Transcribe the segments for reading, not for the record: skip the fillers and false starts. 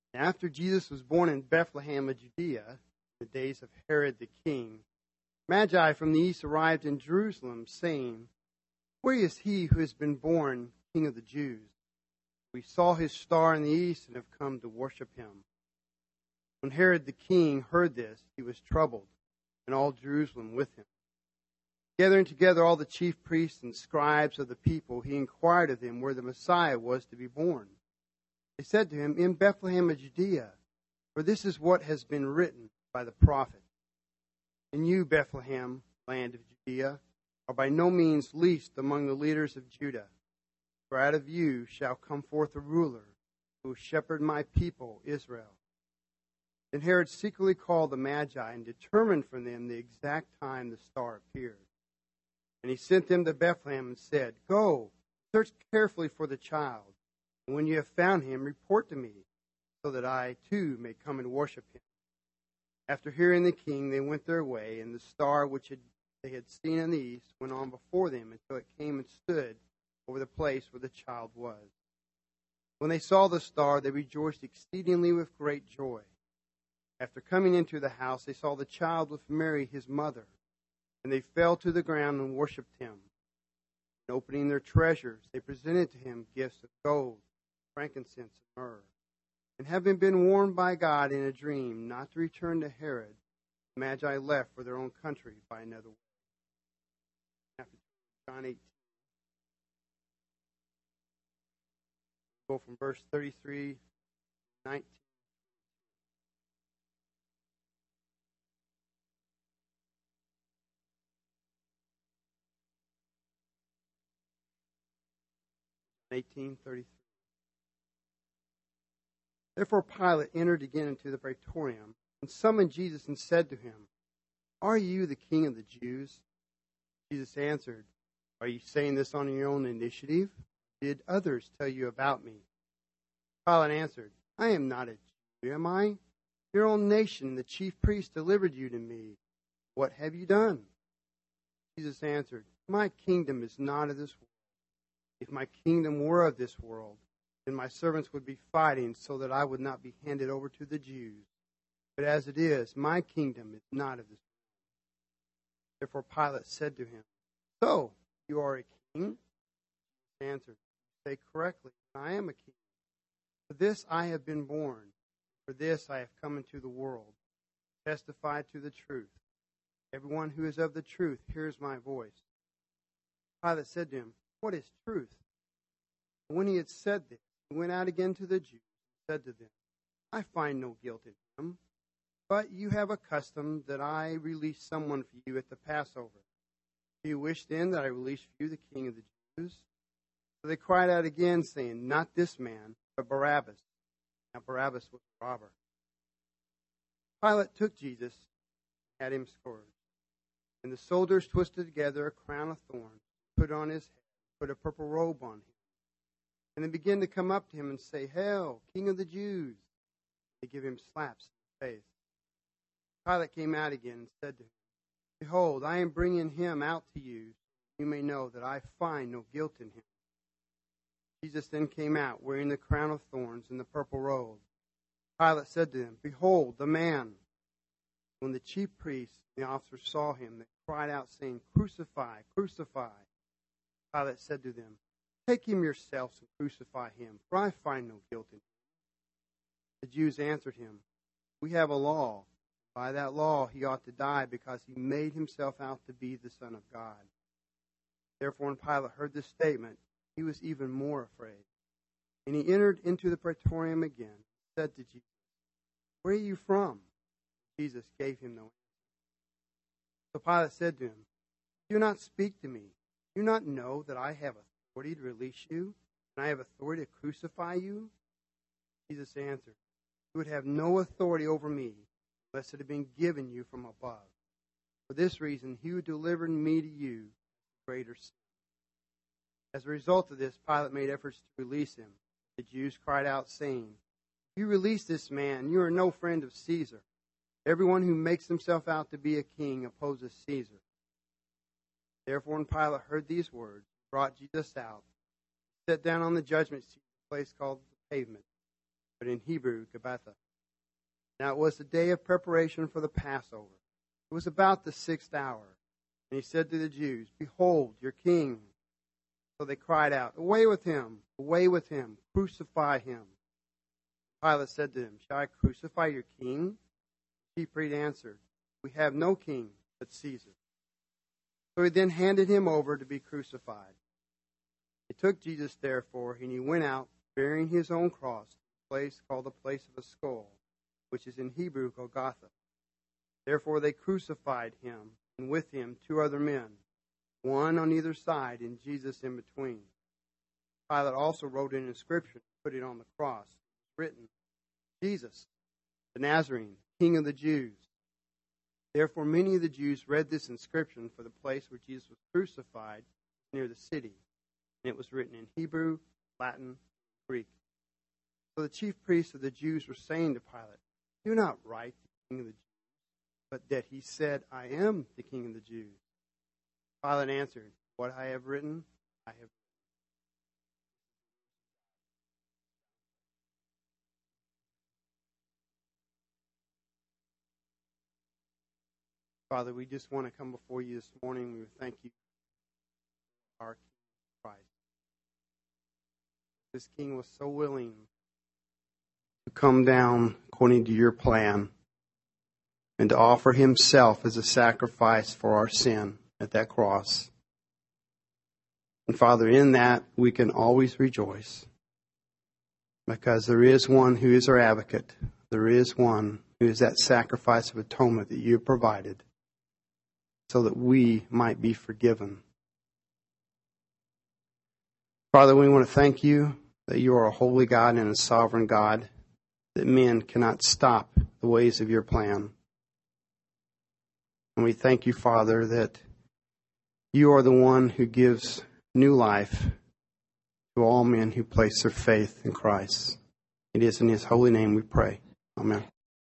After Jesus was born in Bethlehem of Judea, in the days of Herod the king, Magi from the east arrived in Jerusalem, saying, "Where is he who has been born King of the Jews? We saw his star in the east and have come to worship him." When Herod the king heard this, he was troubled, and all Jerusalem with him. Gathering together all the chief priests and scribes of the people, he inquired of them where the Messiah was to be born. They said to him, "In Bethlehem of Judea, for this is what has been written by the prophet. And you, Bethlehem, land of Judea, are by no means least among the leaders of Judah. For out of you shall come forth a ruler who will shepherd my people Israel." Then Herod secretly called the Magi and determined from them the exact time the star appeared. And he sent them to Bethlehem and said, "Go, search carefully for the child. And when you have found him, report to me, so that I too may come and worship him." After hearing the king, they went their way, and the star which they had seen in the east went on before them until it came and stood over the place where the child was. When they saw the star, they rejoiced exceedingly with great joy. After coming into the house, they saw the child with Mary, his mother, and they fell to the ground and worshipped him. And opening their treasures, they presented to him gifts of gold, frankincense, and myrrh. And having been warned by God in a dream not to return to Herod, the Magi left for their own country by another way. After John 18. Go from verse 33 to 19. Therefore Pilate entered again into the praetorium and summoned Jesus and said to him, "Are you the king of the Jews?" Jesus answered, "Are you saying this on your own initiative? Did others tell you about me?" Pilate answered, "I am not a Jew, am I? Your own nation and the chief priests delivered you to me. What have you done?" Jesus answered, "My kingdom is not of this world. If my kingdom were of this world, then my servants would be fighting so that I would not be handed over to the Jews. But as it is, my kingdom is not of this world." Therefore Pilate said to him, "So, you are a king?" He answered, "You say correctly, I am a king. For this I have been born. For this I have come into the world, to testify to the truth. Everyone who is of the truth hears my voice." Pilate said to him, "What is truth?" And when he had said this, he went out again to the Jews and said to them, "I find no guilt in him, but you have a custom that I release someone for you at the Passover. Do you wish then that I release for you the king of the Jews?" So they cried out again, saying, "Not this man, but Barabbas." Now Barabbas was a robber. Pilate took Jesus and had him scourged. And the soldiers twisted together a crown of thorns, put it on his head, put a purple robe on him. And they began to come up to him and say, "Hail, King of the Jews!" They give him slaps in the face. Pilate came out again and said to him, "Behold, I am bringing him out to you, so you may know that I find no guilt in him." Jesus then came out, wearing the crown of thorns and the purple robe. Pilate said to them, "Behold, the man." When the chief priests and the officers saw him, they cried out, saying, "Crucify, crucify." Pilate said to them, "Take him yourselves and crucify him, for I find no guilt in him." The Jews answered him, "We have a law. By that law he ought to die because he made himself out to be the Son of God." Therefore when Pilate heard this statement, he was even more afraid. And he entered into the praetorium again and said to Jesus, "Where are you from?" Jesus gave him no answer. So Pilate said to him, "Do not speak to me. Do you not know that I have authority to release you, and I have authority to crucify you?" Jesus answered, "You would have no authority over me unless it had been given you from above. For this reason, he who delivered me to you is greater sin." As a result of this, Pilate made efforts to release him. The Jews cried out, saying, "If you release this man, you are no friend of Caesar. Everyone who makes himself out to be a king opposes Caesar." Therefore, when Pilate heard these words, he brought Jesus out, sat down on the judgment seat, a place called the Pavement, but in Hebrew, Gabbatha. Now it was the day of preparation for the Passover. It was about the 6th hour. And he said to the Jews, Behold, your king. So they cried out, Away with him! Away with him! Crucify him! Pilate said to them, Shall I crucify your king? The chief priest answered, We have no king but Caesar. So he then handed him over to be crucified. They took Jesus, therefore, and he went out, bearing his own cross, to a place called the place of a skull, which is in Hebrew Golgotha. Therefore they crucified him, and with him 2 other men, one on either side, and Jesus in between. Pilate also wrote an inscription and put it on the cross, written, Jesus, the Nazarene, King of the Jews. Therefore many of the Jews read this inscription, for the place where Jesus was crucified near the city. And it was written in Hebrew, Latin, Greek. So the chief priests of the Jews were saying to Pilate, Do not write the King of the Jews, but that he said, I am the King of the Jews. Pilate answered, What I have written, I have written. Father, we just want to come before you this morning. We thank you for our King Christ. This King was so willing to come down according to your plan and to offer himself as a sacrifice for our sin at that cross. And Father, in that we can always rejoice because there is one who is our advocate. There is one who is that sacrifice of atonement that you have provided so that we might be forgiven. Father, we want to thank you that you are a holy God and a sovereign God, that men cannot stop the ways of your plan. And we thank you, Father, that you are the one who gives new life to all men who place their faith in Christ. It is in his holy name we pray. Amen.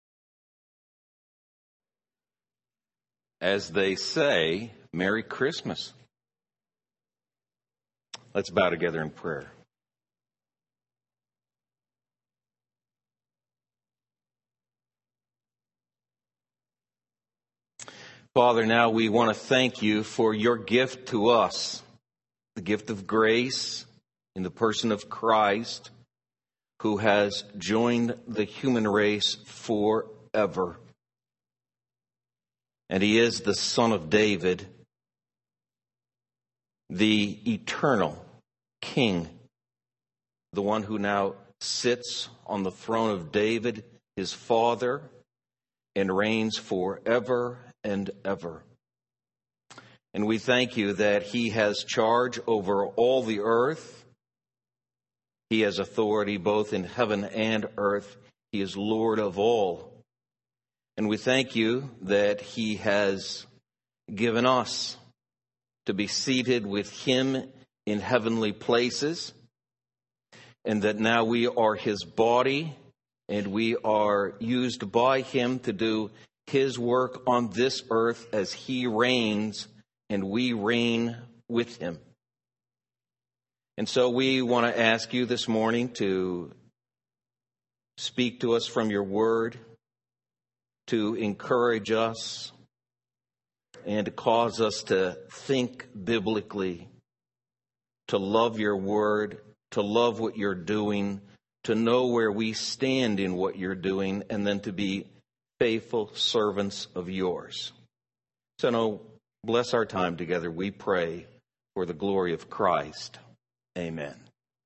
As they say, Merry Christmas. Let's bow together in prayer. Father, now we want to thank you for your gift to us, the gift of grace in the person of Christ, who has joined the human race forever. And he is the Son of David, the eternal King, the one who now sits on the throne of David, his father, and reigns forever and ever. And we thank you that he has charge over all the earth. He has authority both in heaven and earth. He is Lord of all. And we thank you that he has given us to be seated with him in heavenly places, and that now we are his body, and we are used by him to do his work on this earth as he reigns, and we reign with him. And so we want to ask you this morning to speak to us from your word, to encourage us, and to cause us to think biblically, to love your word, to love what you're doing, to know where we stand in what you're doing, and then to be faithful servants of yours. So now, bless our time together, we pray, for the glory of Christ. Amen.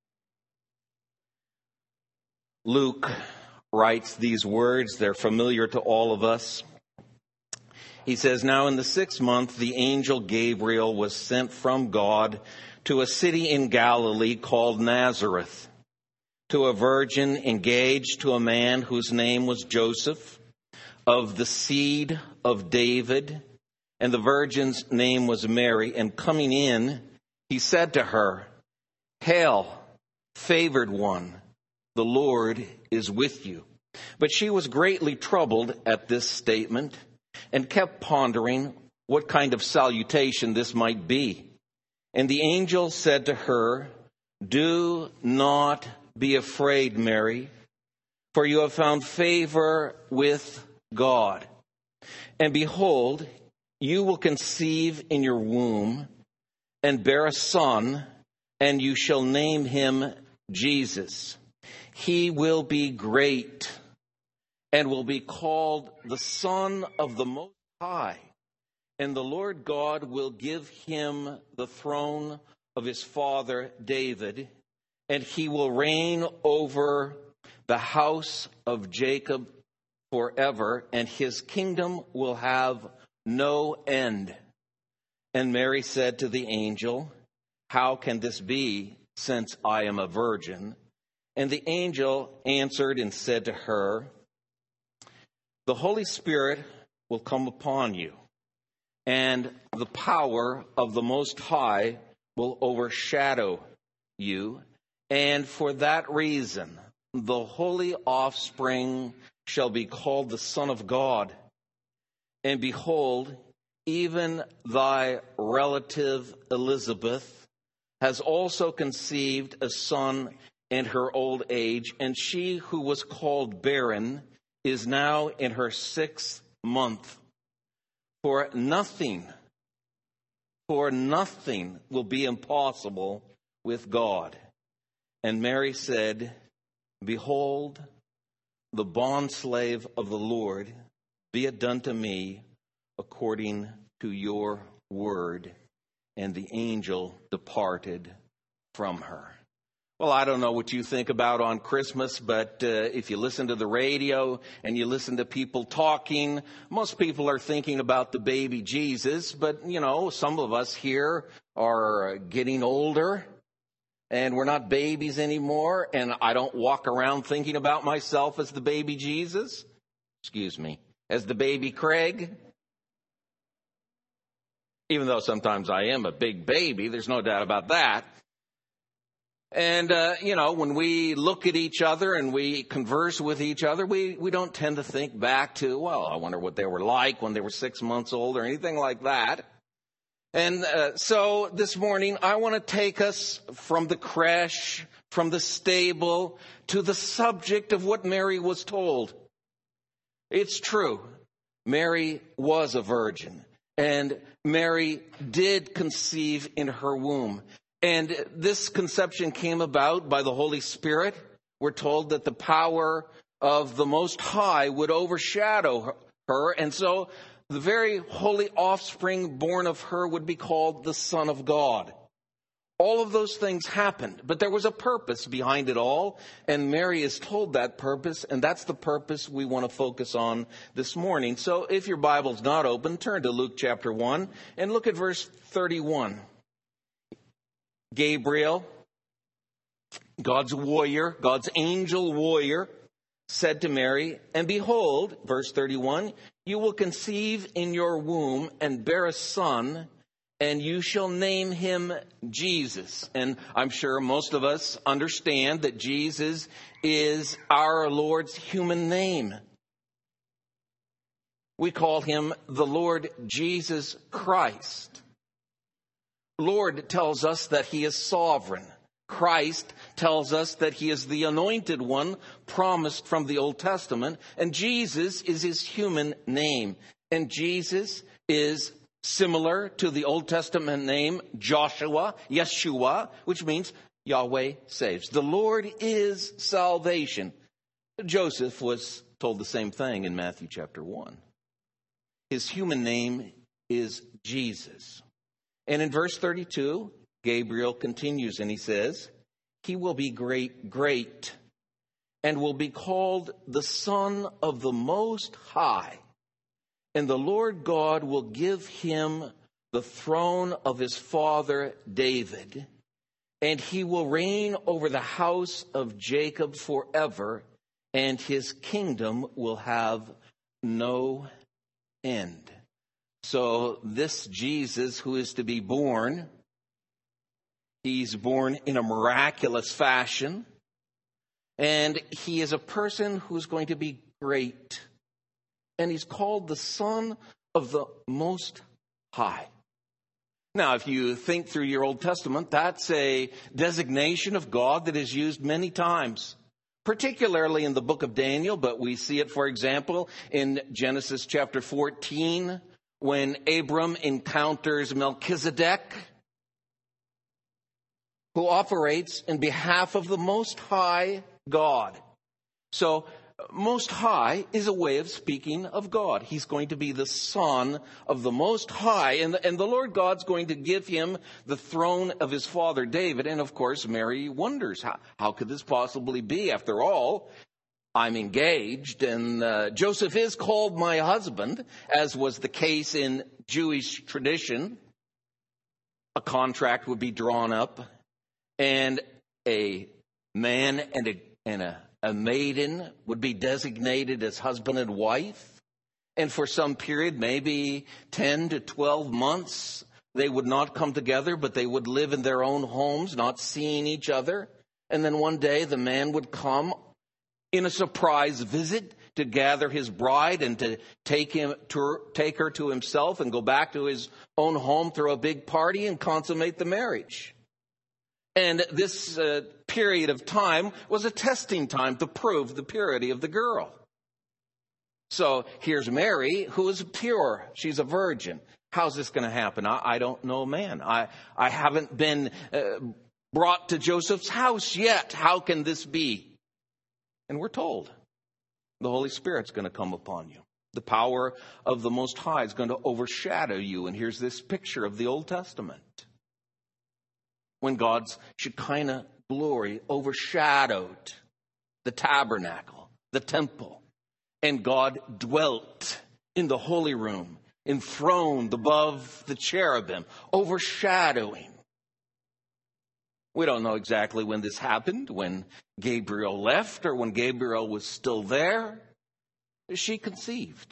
Luke writes these words. They're familiar to all of us. He says, Now in the 6th month, the angel Gabriel was sent from God to a city in Galilee called Nazareth, to a virgin engaged to a man whose name was Joseph, of the seed of David, and the virgin's name was Mary. And coming in, he said to her, Hail, favored one, the Lord is with you. But she was greatly troubled at this statement and kept pondering what kind of salutation this might be. And the angel said to her, Do not be afraid, Mary, for you have found favor with God. And behold, you will conceive in your womb and bear a son, and you shall name him Jesus. He will be great and will be called the Son of the Most High. And the Lord God will give him the throne of his father David, and he will reign over the house of Jacob forever, and his kingdom will have no end. And Mary said to the angel, how can this be, since I am a virgin? And the angel answered and said to her, the Holy Spirit will come upon you, and the power of the Most High will overshadow you. And for that reason, the holy offspring shall be called the Son of God. And behold, even thy relative Elizabeth has also conceived a son in her old age, and she who was called barren is now in her 6th month. For nothing will be impossible with God. And Mary said, behold, the bondslave of the Lord, be it done to me according to your word. And the angel departed from her. Well, I don't know what you think about on Christmas, but if you listen to the radio and you listen to people talking, most people are thinking about the baby Jesus. But, you know, some of us here are getting older and we're not babies anymore. And I don't walk around thinking about myself as the baby Jesus. Excuse me, as the baby Craig. Even though sometimes I am a big baby, there's no doubt about that. And, when we look at each other and we converse with each other, we don't tend to think back to, well, I wonder what they were like when they were 6 months old or anything like that. And so this morning, I want to take us from the creche, from the stable, to the subject of what Mary was told. It's true. Mary was a virgin, and Mary did conceive in her womb. And this conception came about by the Holy Spirit. We're told that the power of the Most High would overshadow her. And so the very holy offspring born of her would be called the Son of God. All of those things happened, but there was a purpose behind it all. And Mary is told that purpose, and that's the purpose we want to focus on this morning. So if your Bible's not open, turn to Luke chapter 1 and look at verse 31. Gabriel, God's warrior, God's angel warrior, said to Mary, and behold, verse 31, you will conceive in your womb and bear a son, and you shall name him Jesus. And I'm sure most of us understand that Jesus is our Lord's human name. We call him the Lord Jesus Christ. Lord tells us that he is sovereign. Christ tells us that he is the anointed one promised from the Old Testament. And Jesus is his human name. And Jesus is similar to the Old Testament name Joshua, Yeshua, which means Yahweh saves. The Lord is salvation. Joseph was told the same thing in Matthew chapter 1. His human name is Jesus. And in verse 32, Gabriel continues and he says, he will be great, and will be called the Son of the Most High. And the Lord God will give him the throne of his father David, and he will reign over the house of Jacob forever, and his kingdom will have no end. So this Jesus who is to be born, he's born in a miraculous fashion, and he is a person who's going to be great. And he's called the Son of the Most High. Now, if you think through your Old Testament, that's a designation of God that is used many times. particularly in the book of Daniel, but we see it, for example, in Genesis chapter 14, when Abram encounters Melchizedek, who operates in behalf of the Most High God. So, Most High is a way of speaking of God. He's going to be the Son of the Most High, and the Lord God's going to give him the throne of his father David. And of course, Mary wonders, how could this possibly be? After all, I'm engaged, and Joseph is called my husband, as was the case in Jewish tradition. A contract would be drawn up, and a man and a maiden would be designated as husband and wife. And for some period, maybe 10 to 12 months, they would not come together, but they would live in their own homes, not seeing each other. And then one day the man would come in a surprise visit to gather his bride and to take her to himself and go back to his own home, throw a big party and consummate the marriage. And this period of time was a testing time to prove the purity of the girl. So here's Mary, who is pure. She's a virgin. How's this going to happen? I don't know, man. I haven't been brought to Joseph's house yet. How can this be? And we're told the Holy Spirit's going to come upon you. The power of the Most High is going to overshadow you. And here's this picture of the Old Testament, when God's Shekinah glory overshadowed the tabernacle, the temple, and God dwelt in the holy room, enthroned above the cherubim, overshadowing. We don't know exactly when this happened, when Gabriel left or when Gabriel was still there. She conceived.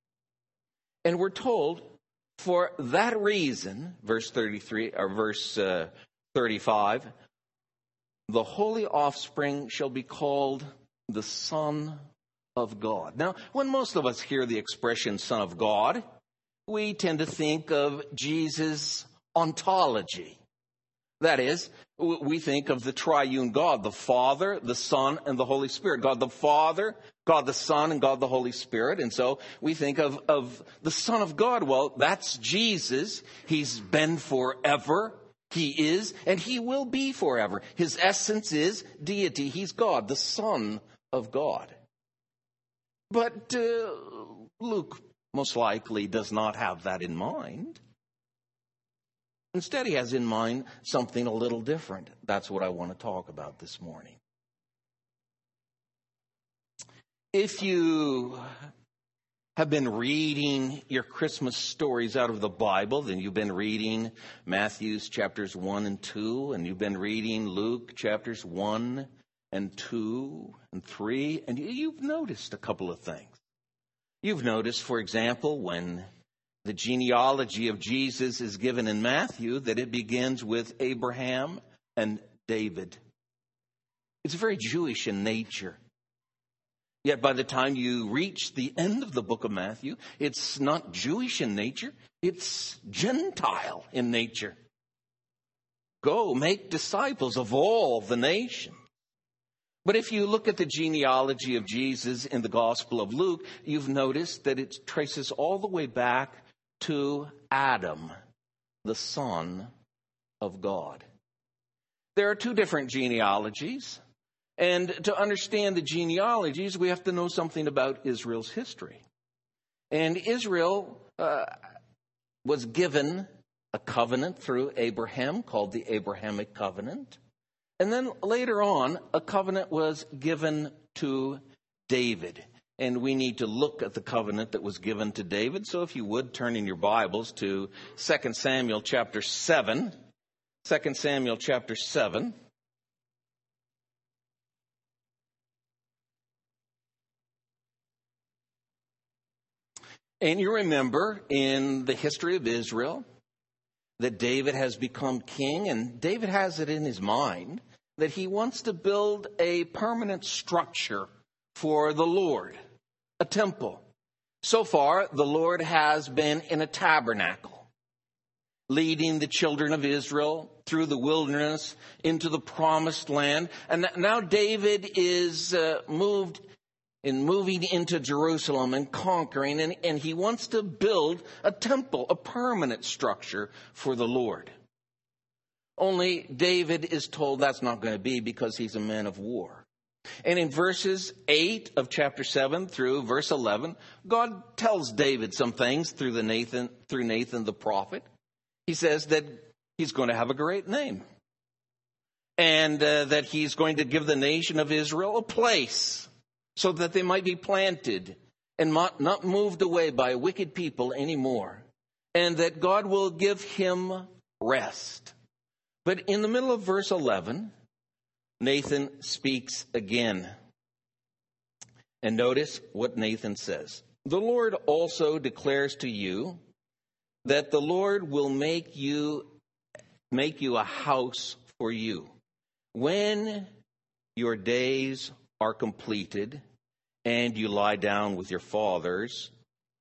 And we're told, for that reason, verse 33 or verse 35, the holy offspring shall be called the Son of God. Now, when most of us hear the expression Son of God, we tend to think of Jesus' ontology. That is, we think of the triune God, the Father, the Son, and the Holy Spirit. God the Father, God the Son, and God the Holy Spirit. And so we think of the Son of God. Well, that's Jesus. He's been forever. He is, and he will be forever. His essence is deity. He's God, the Son of God. But Luke most likely does not have that in mind. Instead, he has in mind something a little different. That's what I want to talk about this morning. If you have been reading your Christmas stories out of the Bible, then you've been reading Matthew's chapters 1 and 2, and you've been reading Luke chapters 1 and 2 and 3, and you've noticed a couple of things. You've noticed, for example, when the genealogy of Jesus is given in Matthew, that it begins with Abraham and David. It's very Jewish in nature. Yet by the time you reach the end of the book of Matthew, it's not Jewish in nature, it's Gentile in nature. Go, make disciples of all the nations. But if you look at the genealogy of Jesus in the Gospel of Luke, you've noticed that it traces all the way back to Adam, the Son of God. There are two different genealogies. And to understand the genealogies, we have to know something about Israel's history. And Israel was given a covenant through Abraham called the Abrahamic covenant. And then later on, a covenant was given to David. And we need to look at the covenant that was given to David. So if you would, turn in your Bibles to 2 Samuel chapter 7. 2 Samuel chapter 7. And you remember in the history of Israel that David has become king, and David has it in his mind that he wants to build a permanent structure for the Lord, a temple. So far, the Lord has been in a tabernacle. leading the children of Israel through the wilderness into the promised land. And now David is moving into Jerusalem and conquering, and he wants to build a temple, a permanent structure for the Lord. Only David is told that's not going to be because he's a man of war. And in verses 8 of chapter 7 through verse 11, God tells David some things through Nathan the prophet. He says that he's going to have a great name, and that he's going to give the nation of Israel a place so that they might be planted and not moved away by wicked people anymore, and that God will give him rest. But in the middle of verse 11, Nathan speaks again. And notice what Nathan says. The Lord also declares to you that the Lord will make you a house for you. When your days are completed and you lie down with your fathers,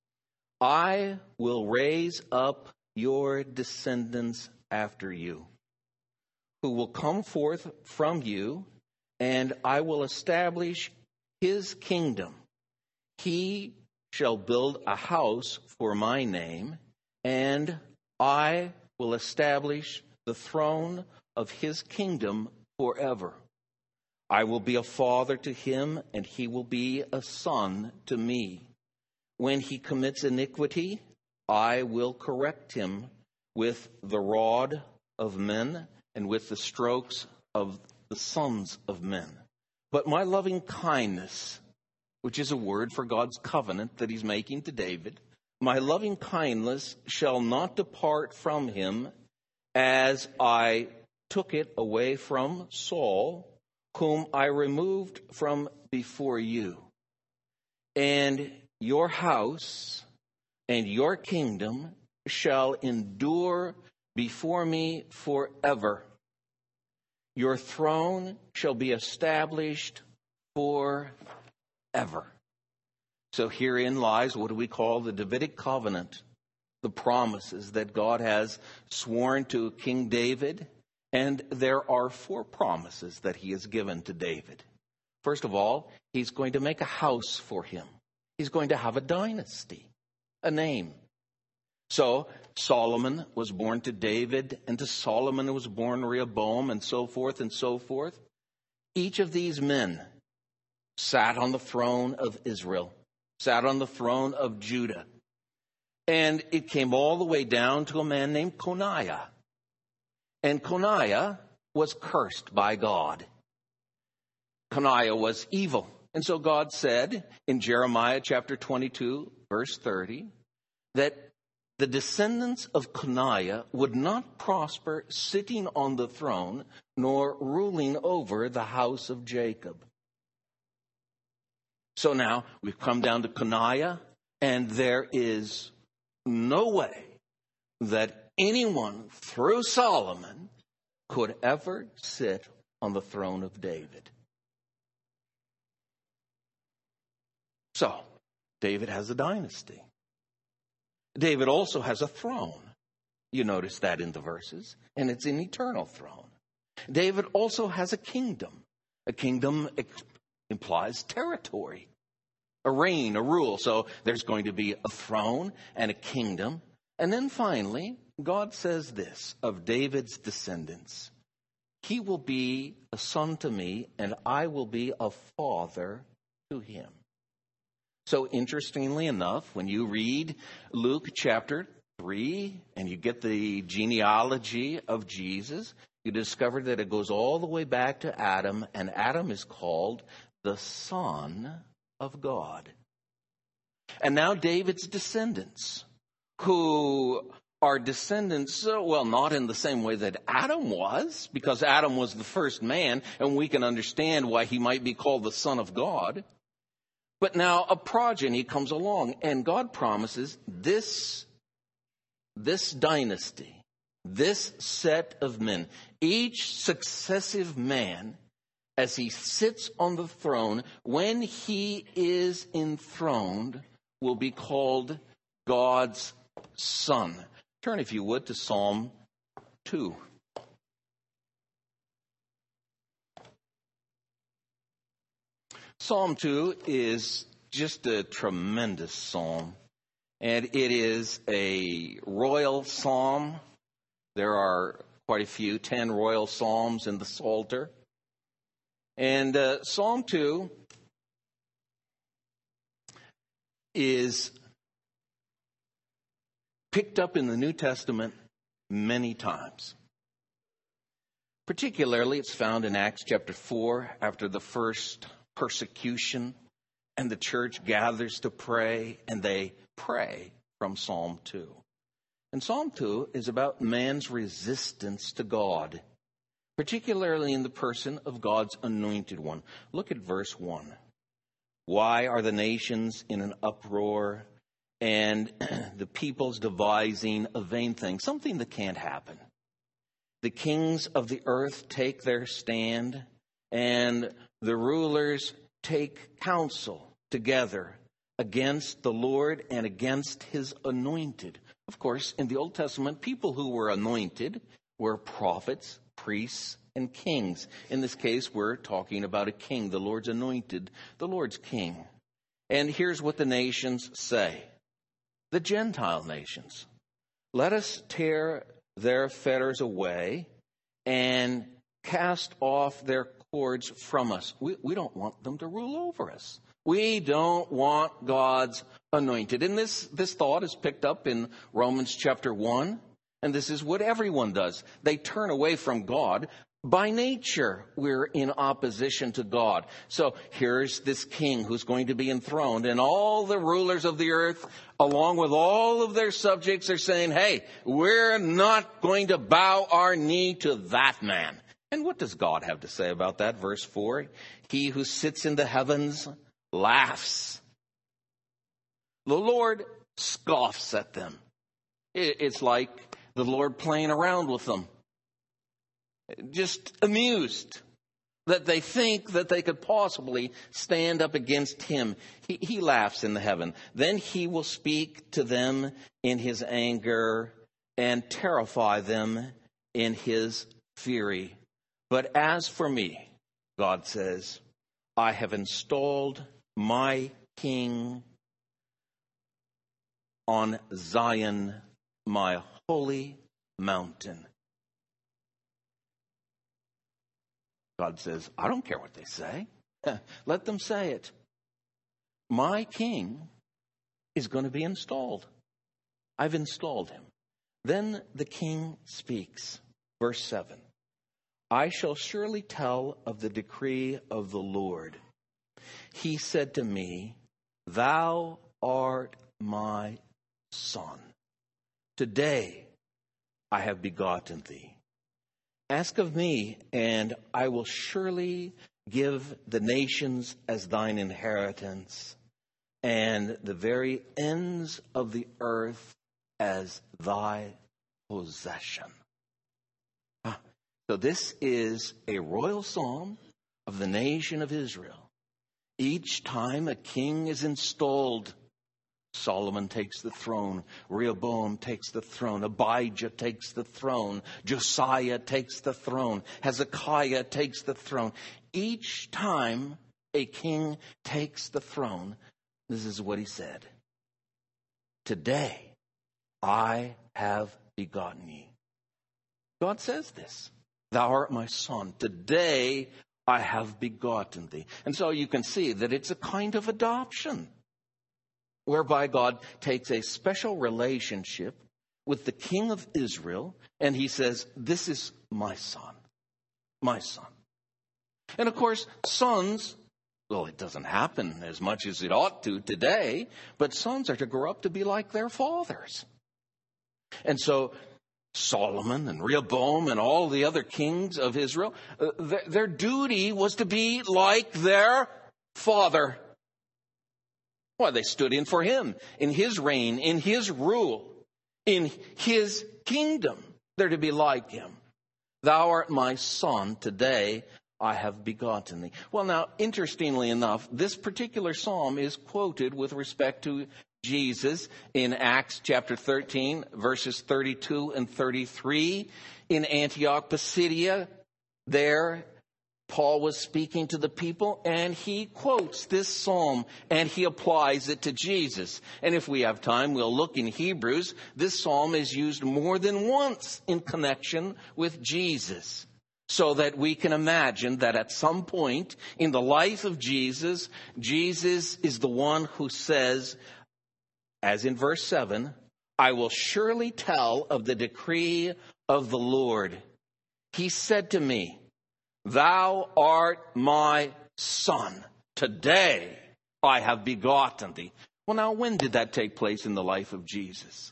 I will raise up your descendants after you, who will come forth from you, and I will establish his kingdom. He shall build a house for my name, and I will establish the throne of his kingdom forever. I will be a father to him, and he will be a son to me. When he commits iniquity, I will correct him with the rod of men and with the strokes of the sons of men. But my loving kindness, which is a word for God's covenant that he's making to David, my loving kindness shall not depart from him, as I took it away from Saul, whom I removed from before you. And your house and your kingdom shall endure before me forever. Your throne shall be established forever. So herein lies what do we call the Davidic covenant, the promises that God has sworn to King David. And there are 4 promises that he has given to David. First of all, he's going to make a house for him. He's going to have a dynasty, a name. So Solomon was born to David, and to Solomon was born Rehoboam, and so forth and so forth. Each of these men sat on the throne of Israel, sat on the throne of Judah. And it came all the way down to a man named Coniah. And Coniah was cursed by God. Coniah was evil. And so God said in Jeremiah chapter 22, verse 30, that the descendants of Coniah would not prosper sitting on the throne, nor ruling over the house of Jacob. So now we've come down to Coniah, and there is no way that anyone through Solomon could ever sit on the throne of David. So, David has a dynasty. David also has a throne. You notice that in the verses, and it's an eternal throne. David also has a kingdom. A kingdom implies territory, a reign, a rule. So there's going to be a throne and a kingdom. And then finally, God says this of David's descendants: he will be a son to me, and I will be a father to him. So interestingly enough, when you read Luke chapter 3 and you get the genealogy of Jesus, you discover that it goes all the way back to Adam, and Adam is called the Son of God. And now David's descendants, who are descendants, well, not in the same way that Adam was, because Adam was the first man, and we can understand why he might be called the Son of God. But now a progeny comes along, and God promises this dynasty, this set of men, each successive man, as he sits on the throne, when he is enthroned, will be called God's son. Turn, if you would, to Psalm 2. Psalm 2 is just a tremendous psalm, and it is a royal psalm. There are quite a few, 10 royal psalms in the Psalter. And Psalm 2 is picked up in the New Testament many times. Particularly, it's found in Acts chapter 4 after the first persecution, and the church gathers to pray, and they pray from Psalm 2. And Psalm 2 is about man's resistance to God, particularly in the person of God's anointed one. Look at verse 1. Why are the nations in an uproar, and the peoples devising a vain thing, something that can't happen? The kings of the earth take their stand, and the rulers take counsel together against the Lord and against his anointed. Of course, in the Old Testament, people who were anointed were prophets, priests, and kings. In this case, we're talking about a king, the Lord's anointed, the Lord's king. And here's what the nations say. The Gentile nations. Let us tear their fetters away and cast off their cords from us. We don't want them to rule over us. We don't want God's anointed. And this thought is picked up in Romans chapter 1. And this is what everyone does. They turn away from God. By nature, we're in opposition to God. So here's this king who's going to be enthroned, and all the rulers of the earth, along with all of their subjects, are saying, hey, we're not going to bow our knee to that man. And what does God have to say about that? Verse 4, he who sits in the heavens laughs. The Lord scoffs at them. It's like the Lord playing around with them. Just amused that they think that they could possibly stand up against him. He laughs in the heaven. Then he will speak to them in his anger and terrify them in his fury. But as for me, God says, I have installed my king on Zion, my holy mountain. God says, I don't care what they say. Let them say it. My king is going to be installed. I've installed him. Then the king speaks. Verse 7. I shall surely tell of the decree of the Lord. He said to me, thou art my son. Today I have begotten thee. Ask of me, and I will surely give the nations as thine inheritance, and the very ends of the earth as thy possession. So this is a royal psalm of the nation of Israel. Each time a king is installed, Solomon takes the throne, Rehoboam takes the throne, Abijah takes the throne, Josiah takes the throne, Hezekiah takes the throne. Each time a king takes the throne, this is what he said. Today I have begotten thee. God says this. Thou art my son. Today I have begotten thee. And so you can see that it's a kind of adoption, whereby God takes a special relationship with the king of Israel, and he says, this is my son, my son. And of course, sons, well, it doesn't happen as much as it ought to today, but sons are to grow up to be like their fathers. And so Solomon and Rehoboam and all the other kings of Israel, their duty was to be like their father. Why, they stood in for him, in his reign, in his rule, in his kingdom. They're to be like him. Thou art my son, today I have begotten thee. Well, now, interestingly enough, this particular psalm is quoted with respect to Jesus in Acts chapter 13, verses 32 and 33. In Antioch Pisidia, there Paul was speaking to the people, and he quotes this psalm, and he applies it to Jesus. And if we have time, we'll look in Hebrews. This psalm is used more than once in connection with Jesus, so that we can imagine that at some point in the life of Jesus, Jesus is the one who says, as in verse 7, I will surely tell of the decree of the Lord. He said to me, Thou art my son. Today I have begotten thee. Well, now, when did that take place in the life of Jesus?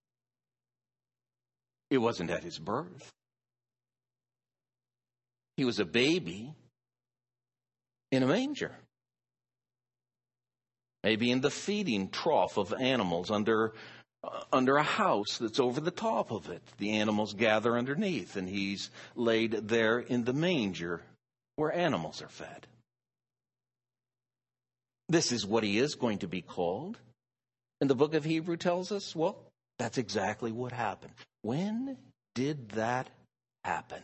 It wasn't at his birth. He was a baby in a manger. Maybe in the feeding trough of animals under a house that's over the top of it. The animals gather underneath, and he's laid there in the manger where animals are fed. This is what he is going to be called. And the book of Hebrew tells us, well, that's exactly what happened. When did that happen?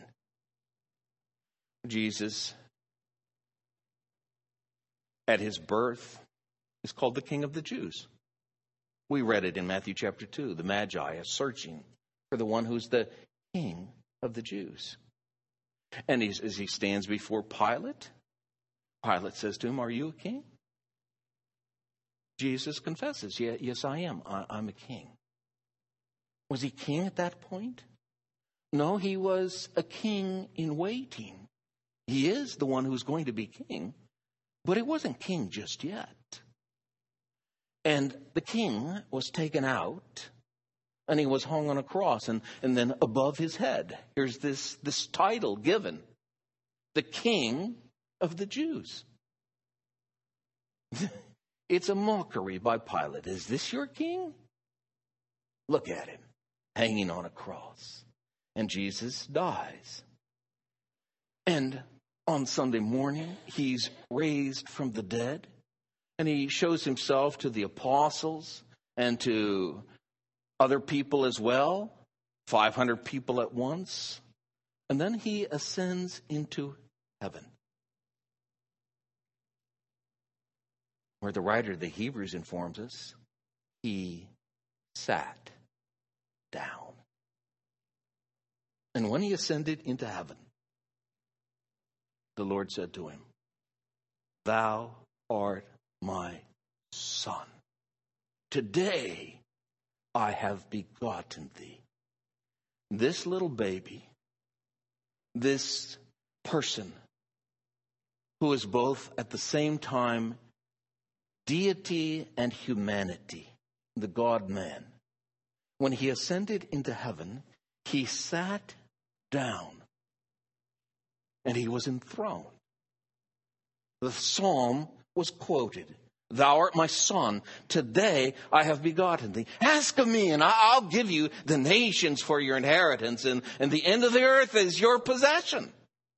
Jesus, at his birth, is called the King of the Jews. We read it in Matthew chapter 2. The Magi are searching for the one who's the King of the Jews. And as he stands before Pilate, Pilate says to him, Are you a king? Jesus confesses, Yes, I am. I'm a king. Was he king at that point? No, he was a king in waiting. He is the one who's going to be king, but he wasn't king just yet. And the king was taken out, and he was hung on a cross, and then above his head, here's this title given, the King of the Jews. It's a mockery by Pilate. Is this your king? Look at him, hanging on a cross. And Jesus dies. And on Sunday morning, he's raised from the dead. And he shows himself to the apostles and to other people as well, 500 people at once. And then he ascends into heaven, where the writer of the Hebrews informs us, he sat down. And when he ascended into heaven, the Lord said to him, Thou art my son. Today I have begotten thee. This little baby, this person who is both at the same time deity and humanity, the God-man, when he ascended into heaven, he sat down and he was enthroned. The psalm was quoted. Thou art my son. Today I have begotten thee. Ask of me, and I'll give you the nations for your inheritance, and the end of the earth is your possession.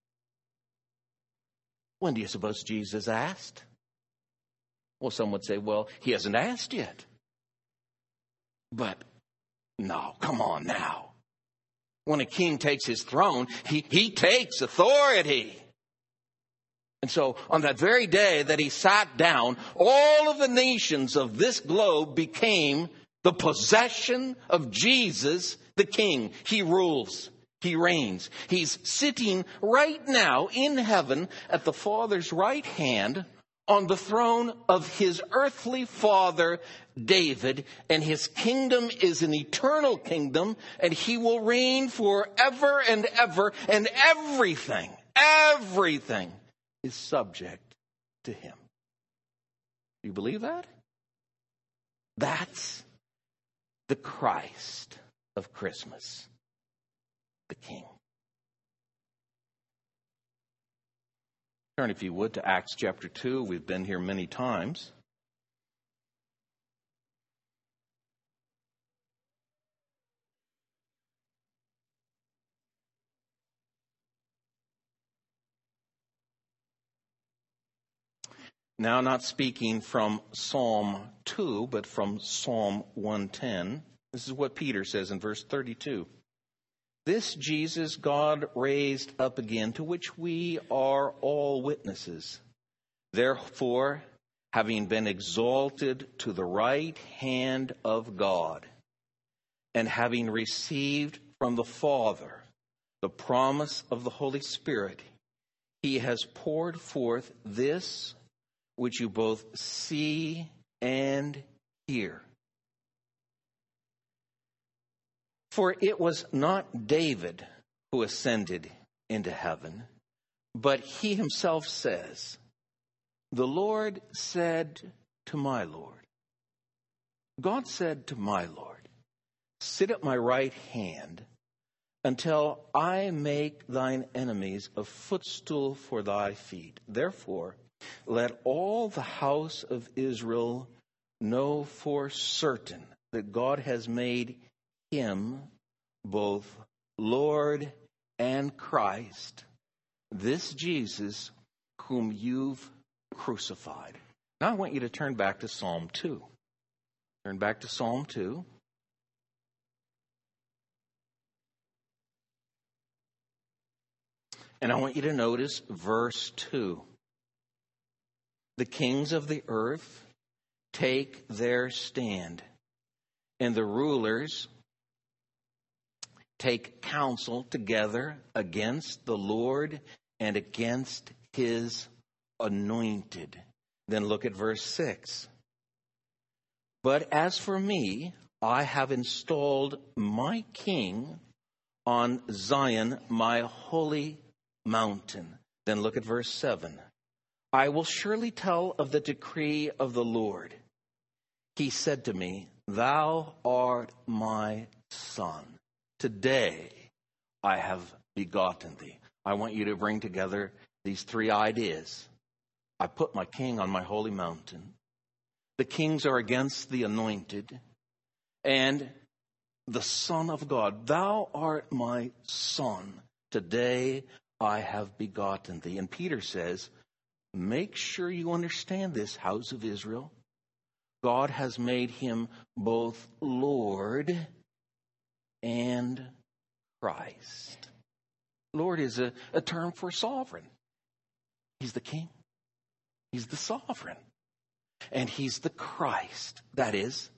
When do you suppose Jesus asked? Well, some would say, well, he hasn't asked yet. But no, come on now. When a king takes his throne, he takes authority. And so on that very day that he sat down, all of the nations of this globe became the possession of Jesus, the King. He rules. He reigns. He's sitting right now in heaven at the Father's right hand on the throne of his earthly father, David, and his kingdom is an eternal kingdom, and he will reign forever and ever, and everything is subject to him. Do you believe that? That's the Christ of Christmas, the King. Turn, if you would, to Acts chapter 2. We've been here many times. Now, not speaking from Psalm 2, but from Psalm 110. This is what Peter says in verse 32. This Jesus God raised up again, to which we are all witnesses. Therefore, having been exalted to the right hand of God, and having received from the Father the promise of the Holy Spirit, he has poured forth this which you both see and hear. For it was not David who ascended into heaven, but he himself says, the Lord said to my Lord, God said to my Lord, sit at my right hand until I make thine enemies a footstool for thy feet. Therefore, let all the house of Israel know for certain that God has made him both Lord and Christ, this Jesus whom you've crucified. Now I want you to turn back to Psalm 2. Turn back to Psalm 2. And I want you to notice verse 2. The kings of the earth take their stand, and the rulers take counsel together against the Lord and against his anointed. Then look at verse 6. But as for me, I have installed my king on Zion, my holy mountain. Then look at verse 7. I will surely tell of the decree of the Lord. He said to me, thou art my son. Today I have begotten thee. I want you to bring together these three ideas. I put my king on my holy mountain. The kings are against the anointed. And the Son of God, thou art my son. Today I have begotten thee. And Peter says, make sure you understand this, house of Israel. God has made him both Lord and Christ. Lord is a term for sovereign. He's the king. He's the sovereign. And he's the Christ. That is,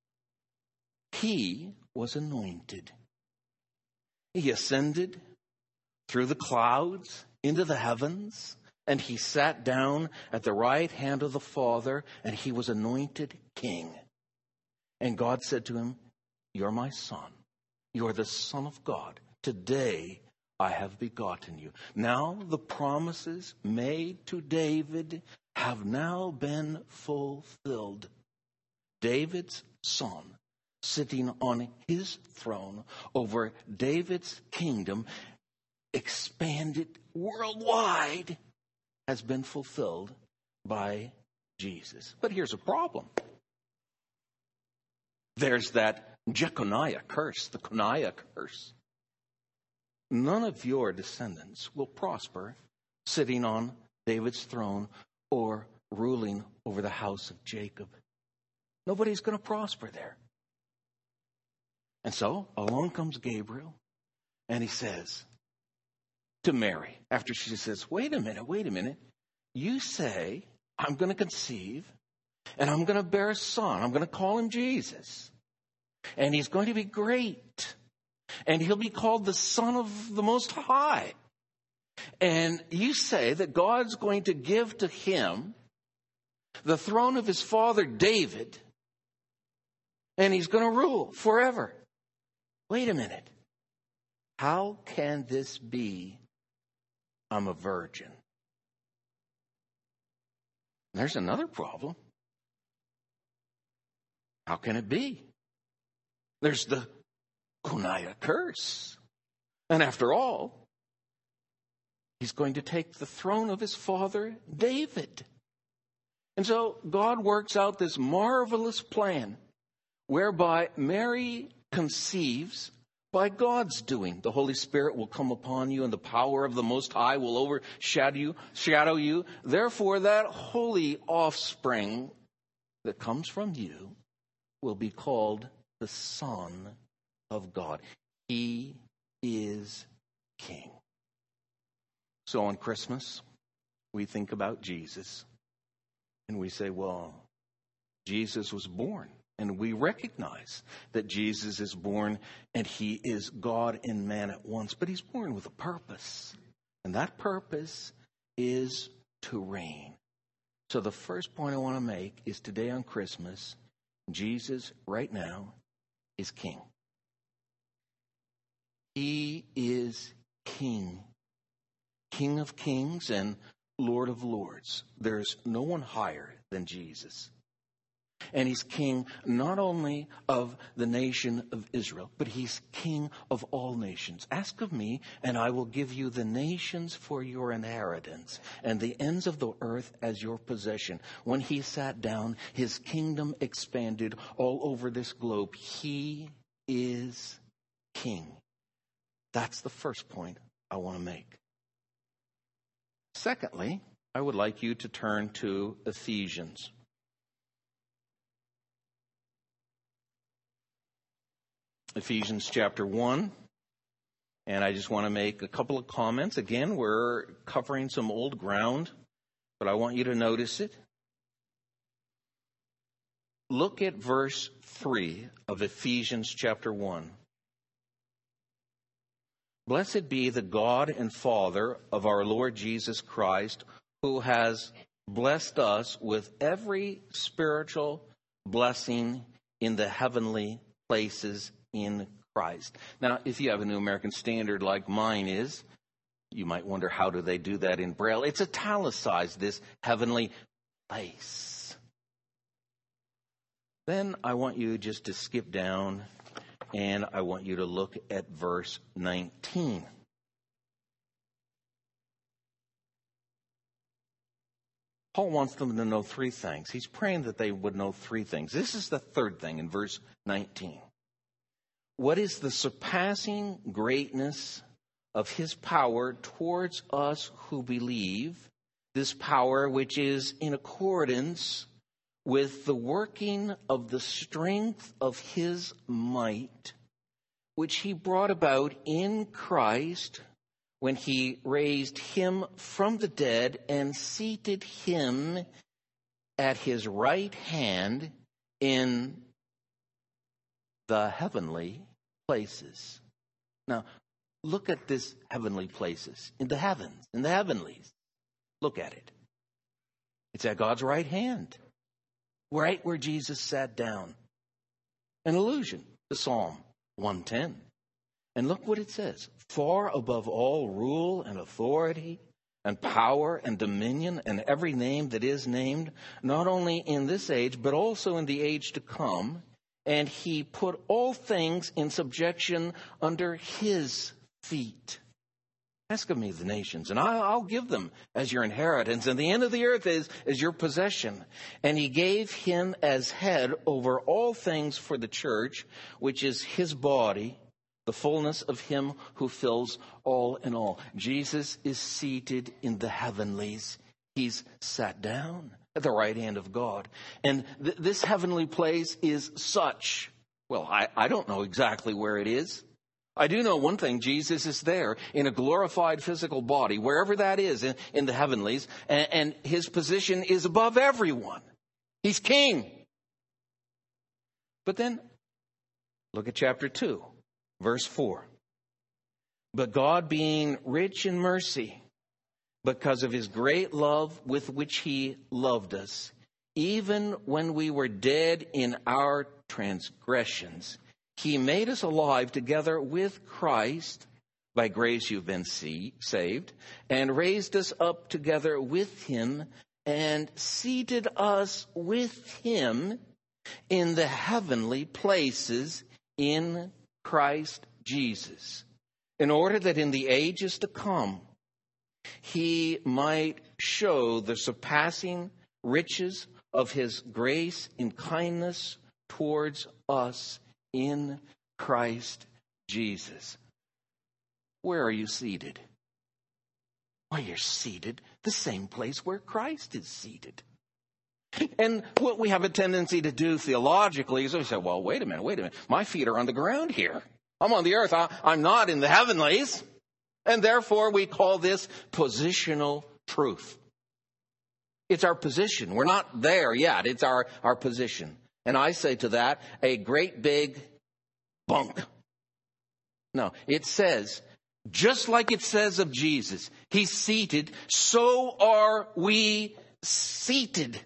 he was anointed. He ascended through the clouds into the heavens, and he sat down at the right hand of the Father, and he was anointed king. And God said to him, you're my son. You're the Son of God. Today I have begotten you. Now the promises made to David have now been fulfilled. David's son, sitting on his throne over David's kingdom, expanded worldwide, has been fulfilled by Jesus. But here's a problem. There's that Jeconiah curse, the Coniah curse. None of your descendants will prosper sitting on David's throne or ruling over the house of Jacob. Nobody's going to prosper there. And so along comes Gabriel, and he says to Mary, after she says, wait a minute. You say, I'm going to conceive, and I'm going to bear a son. I'm going to call him Jesus. And he's going to be great. And he'll be called the Son of the Most High. And you say that God's going to give to him the throne of his father David, and he's going to rule forever. Wait a minute. How can this be? I'm a virgin. There's another problem. How can it be? There's the Coniah curse. And after all, he's going to take the throne of his father David. And so God works out this marvelous plan whereby Mary conceives by God's doing. The Holy Spirit will come upon you, and the power of the Most High will overshadow you. Therefore, that holy offspring that comes from you will be called the Son of God. He is King. So on Christmas, we think about Jesus, and we say, well, Jesus was born. And we recognize that Jesus is born and he is God and man at once. But he's born with a purpose. And that purpose is to reign. So the first point I want to make is today on Christmas, Jesus right now is King. He is King. King of kings and Lord of lords. There's no one higher than Jesus. And he's king not only of the nation of Israel, but he's king of all nations. Ask of me, and I will give you the nations for your inheritance, and the ends of the earth as your possession. When he sat down, his kingdom expanded all over this globe. He is king. That's the first point I want to make. Secondly, I would like you to turn to Ephesians. Ephesians chapter 1, and I just want to make a couple of comments. Again, we're covering some old ground, but I want you to notice it. Look at verse 3 of Ephesians chapter 1. Blessed be the God and Father of our Lord Jesus Christ, who has blessed us with every spiritual blessing in the heavenly places in Christ. Now, if you have a New American Standard like mine is, you might wonder, how do they do that in Braille? It's italicized, this heavenly place. Then I want you just to skip down, and I want you to look at verse 19. Paul wants them to know three things. He's praying that they would know three things. This is the third thing in verse 19. What is the surpassing greatness of his power towards us who believe, this power which is in accordance with the working of the strength of his might, which he brought about in Christ when he raised him from the dead and seated him at his right hand in the heavenly places. Now, look at this heavenly places, in the heavens, in the heavenlies. Look at it. It's at God's right hand, right where Jesus sat down. An allusion to Psalm 110. And look what it says. Far above all rule and authority and power and dominion and every name that is named, not only in this age, but also in the age to come. And he put all things in subjection under his feet. Ask of me the nations, and I'll give them as your inheritance, and the end of the earth is your possession. And he gave him as head over all things for the church, which is his body, the fullness of him who fills all in all. Jesus is seated in the heavenlies. He's sat down at the right hand of God. And this heavenly place is such, well, I don't know exactly where it is. I do know one thing, Jesus is there in a glorified physical body, wherever that is in the heavenlies, and his position is above everyone. He's king. But then, look at chapter 2, verse 4. But God, being rich in mercy, because of his great love with which he loved us, even when we were dead in our transgressions, he made us alive together with Christ. By grace you've been saved, and raised us up together with him, and seated us with him in the heavenly places in Christ Jesus, in order that in the ages to come he might show the surpassing riches of his grace and kindness towards us in Christ Jesus. Where are you seated? Well, you're seated the same place where Christ is seated. And what we have a tendency to do theologically is we say, well, wait a minute. My feet are on the ground here. I'm on the earth. I'm not in the heavenlies. And therefore, we call this positional truth. It's our position. We're not there yet. It's our position. And I say to that, a great big bunk. No, it says, just like it says of Jesus, he's seated, so are we seated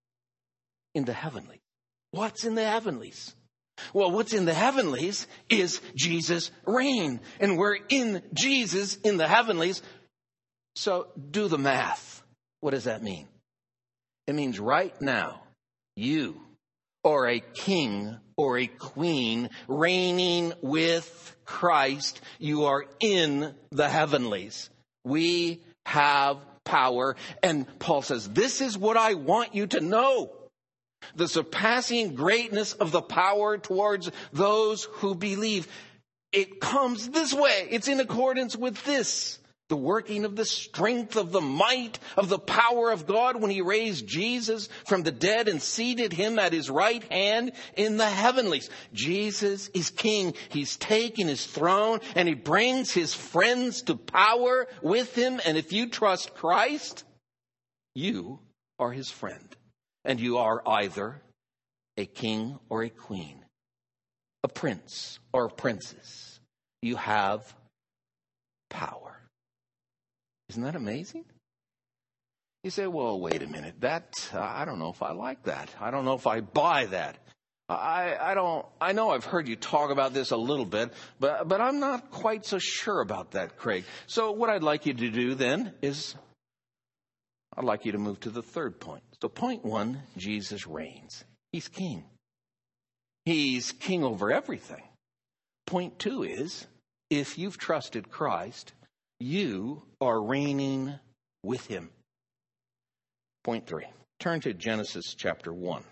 in the heavenlies. What's in the heavenlies? Well, what's in the heavenlies is Jesus' reign. And we're in Jesus in the heavenlies. So do the math. What does that mean? It means right now, you are a king or a queen reigning with Christ. You are in the heavenlies. We have power. And Paul says, this is what I want you to know. The surpassing greatness of the power towards those who believe. It comes this way. It's in accordance with this. The working of the strength of the might of the power of God when he raised Jesus from the dead and seated him at his right hand in the heavenlies. Jesus is king. He's taken his throne and he brings his friends to power with him. And if you trust Christ, you are his friend. And you are either a king or a queen, a prince or a princess. You have power. Isn't that amazing? You say, well, wait a minute. I don't know if I like that. I don't know if I buy that. I know I've heard you talk about this a little bit, but I'm not quite so sure about that, Craig. So what I'd like you to do then is I'd like you to move to the third point. So point one, Jesus reigns. He's king. He's king over everything. Point two is, if you've trusted Christ, you are reigning with him. Point three, turn to Genesis chapter 1.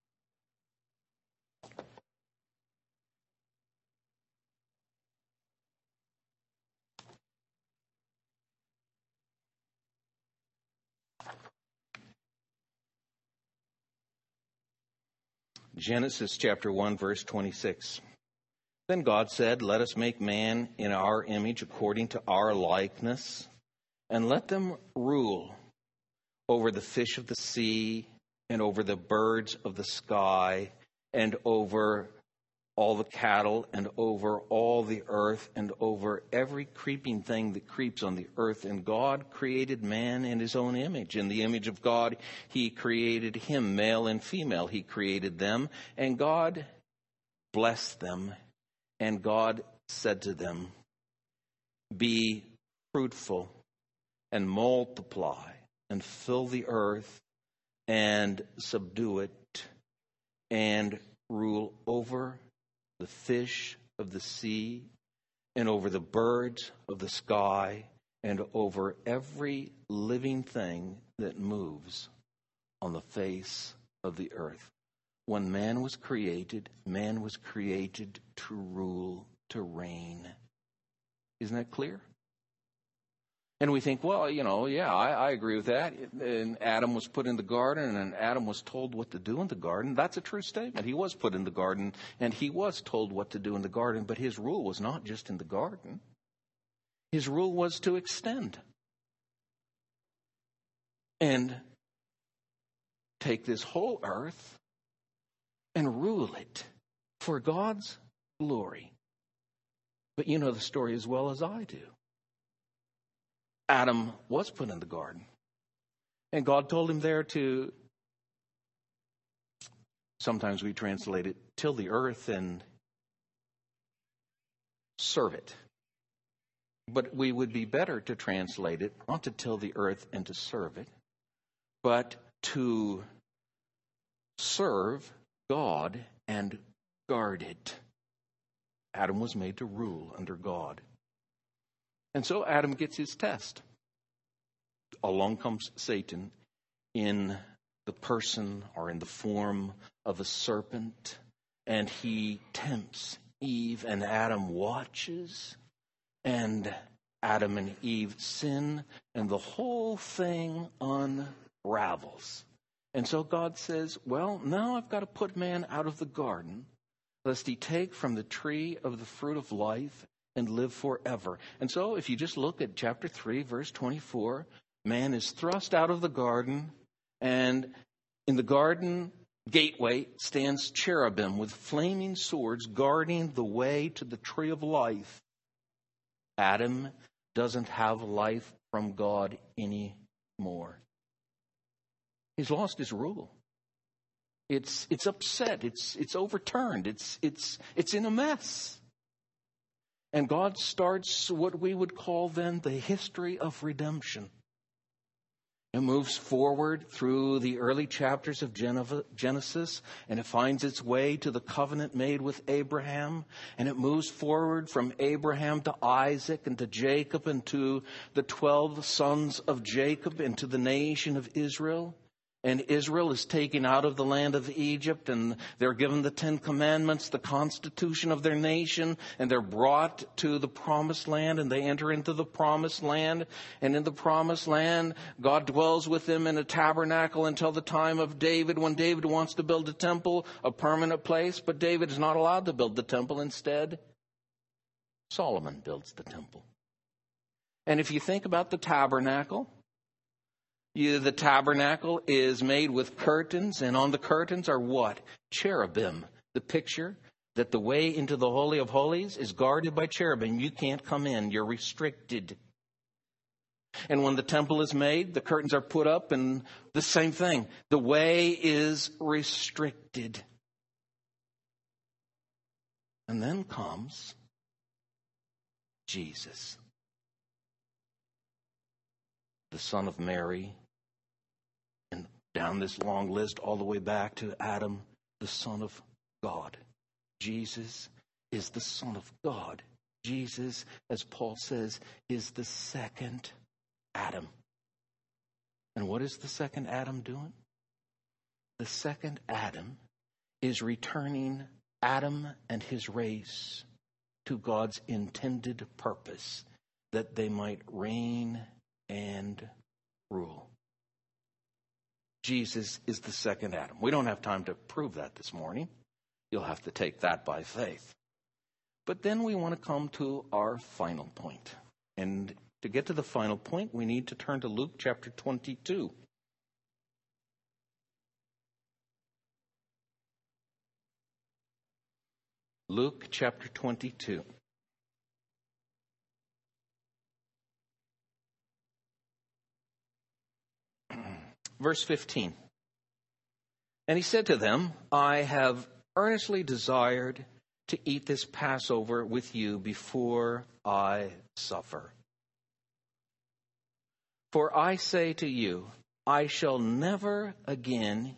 Genesis chapter 1, verse 26. Then God said, let us make man in our image according to our likeness, and let them rule over the fish of the sea, and over the birds of the sky, and over all the cattle, and over all the earth, and over every creeping thing that creeps on the earth. And God created man in his own image. In the image of God, he created him, male and female. He created them, and God blessed them. And God said to them, be fruitful and multiply and fill the earth and subdue it and rule over the fish of the sea and over the birds of the sky and over every living thing that moves on the face of the earth. When man was created to rule, to reign. Isn't that clear? And we think, well, I agree with that. And Adam was put in the garden, and Adam was told what to do in the garden. That's a true statement. He was put in the garden, and he was told what to do in the garden. But his rule was not just in the garden. His rule was to extend and take this whole earth and rule it for God's glory. But you know the story as well as I do. Adam was put in the garden. And God told him there to, sometimes we translate it, till the earth and serve it. But we would be better to translate it, not to till the earth and to serve it, but to serve God and guard it. Adam was made to rule under God. And so Adam gets his test. Along comes Satan in the person or in the form of a serpent, and he tempts Eve, and Adam watches, and Adam and Eve sin, and the whole thing unravels. And so God says, well, now I've got to put man out of the garden, lest he take from the tree of the fruit of life and live forever. And so if you just look at chapter 3, verse 24, man is thrust out of the garden, and in the garden gateway stands cherubim with flaming swords guarding the way to the tree of life. Adam doesn't have life from God anymore. He's lost his rule. It's upset. It's overturned. It's in a mess. And God starts what we would call then the history of redemption. It moves forward through the early chapters of Genesis, and it finds its way to the covenant made with Abraham, and it moves forward from Abraham to Isaac and to Jacob and to the 12 sons of Jacob and to the nation of Israel. And Israel is taken out of the land of Egypt, and they're given the 10 Commandments, the constitution of their nation, and they're brought to the promised land, and they enter into the promised land. And in the promised land, God dwells with them in a tabernacle until the time of David, when David wants to build a temple, a permanent place, but David is not allowed to build the temple. Instead, Solomon builds the temple. And if you think about the tabernacle, the tabernacle is made with curtains, and on the curtains are what? Cherubim. The picture that the way into the Holy of Holies is guarded by cherubim. You can't come in. You're restricted. And when the temple is made, the curtains are put up, and the same thing. The way is restricted. And then comes Jesus, the son of Mary, and down this long list all the way back to Adam, the son of God. Jesus is the son of God. Jesus, as Paul says, is the second Adam. And what is the second Adam doing? The second Adam is returning Adam and his race to God's intended purpose, that they might reign and rule. Jesus is the second Adam. We don't have time to prove that this morning. You'll have to take that by faith. But then we want to come to our final point. And to get to the final point, we need to turn to Luke chapter 22. Luke chapter 22. Verse 15. And he said to them, I have earnestly desired to eat this Passover with you before I suffer. For I say to you, I shall never again